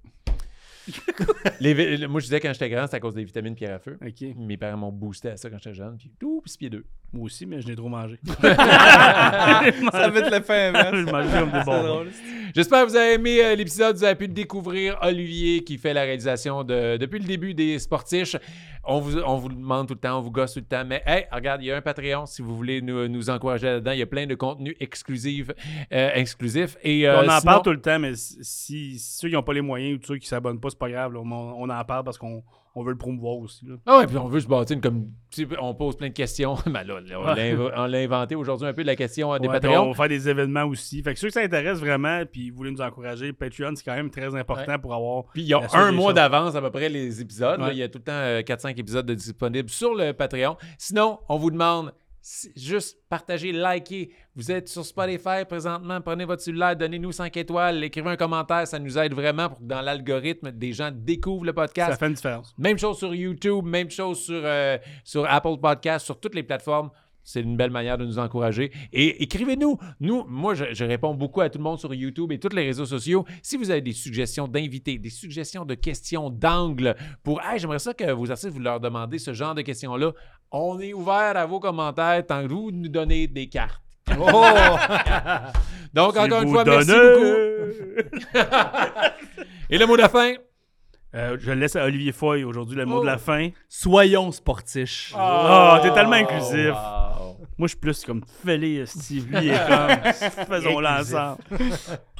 Les vi- le- moi, je disais quand j'étais grand, c'était à cause des vitamines pierre à feu. OK. Mes parents m'ont boosté à ça quand j'étais jeune. Puis tout, puis pieds deux. Moi aussi, mais je n'ai trop mangé. Ça va être le fin Je inverse. mangeais comme des C'est bonbons. drôle. J'espère que vous avez aimé euh, l'épisode. Vous avez pu découvrir Olivier qui fait la réalisation de, depuis le début des Sportiches. On vous, on vous demande tout le temps, on vous gosse tout le temps. Mais hey, regarde, il y a un Patreon si vous voulez nous, nous encourager là-dedans. Il y a plein de contenus exclusifs. euh, exclusifs. Et, euh, on en sinon- parle tout le temps, mais si, si ceux qui n'ont pas les moyens ou ceux qui ne s'abonnent pas, c'est pas grave. là. On, on en parle parce qu'on on veut le promouvoir aussi. Là. Ah ouais, puis on veut se bâtir une comme. tu sais, On pose plein de questions. Mais là, là, on l'a inv- on l'a inventé aujourd'hui un peu de la question euh, des Ouais, puis Patreons. on va faire des événements aussi. Fait que ceux qui s'intéressent vraiment puis vous voulez nous encourager, Patreon, c'est quand même très important pour avoir. Puis il y a la suite un des mois choses. d'avance à peu près les épisodes. là. Ouais. Il y a tout le temps euh, quatre cinq épisodes de disponibles sur le Patreon. Sinon, on vous demande si- juste partager, liker. Vous êtes sur Spotify présentement, prenez votre cellulaire, donnez-nous cinq étoiles, écrivez un commentaire, ça nous aide vraiment pour que dans l'algorithme, des gens découvrent le Ça podcast. fait une différence. Même chose sur YouTube, même chose sur, euh, sur Apple Podcast, sur toutes les plateformes. C'est une belle manière de nous encourager. Et écrivez-nous. Nous, moi, je, je réponds beaucoup à tout le monde sur YouTube et tous les réseaux sociaux. Si vous avez des suggestions d'invités, des suggestions de questions d'angle pour « Hey, j'aimerais ça que vos artistes, vous leur demandez ce genre de questions-là », on est ouvert à vos commentaires tant que vous nous donnez des cartes. Oh! Donc, Si encore une vous fois, merci donnez- beaucoup. Et le mot de la fin? Euh, je le laisse à Olivier Foy aujourd'hui, le mot Oh. de la fin. Soyons sportiches. Ah, t'es tellement inclusif. Wow. Moi, je suis plus comme fêlé, Steve. Lui, il est comme faisons-le ensemble.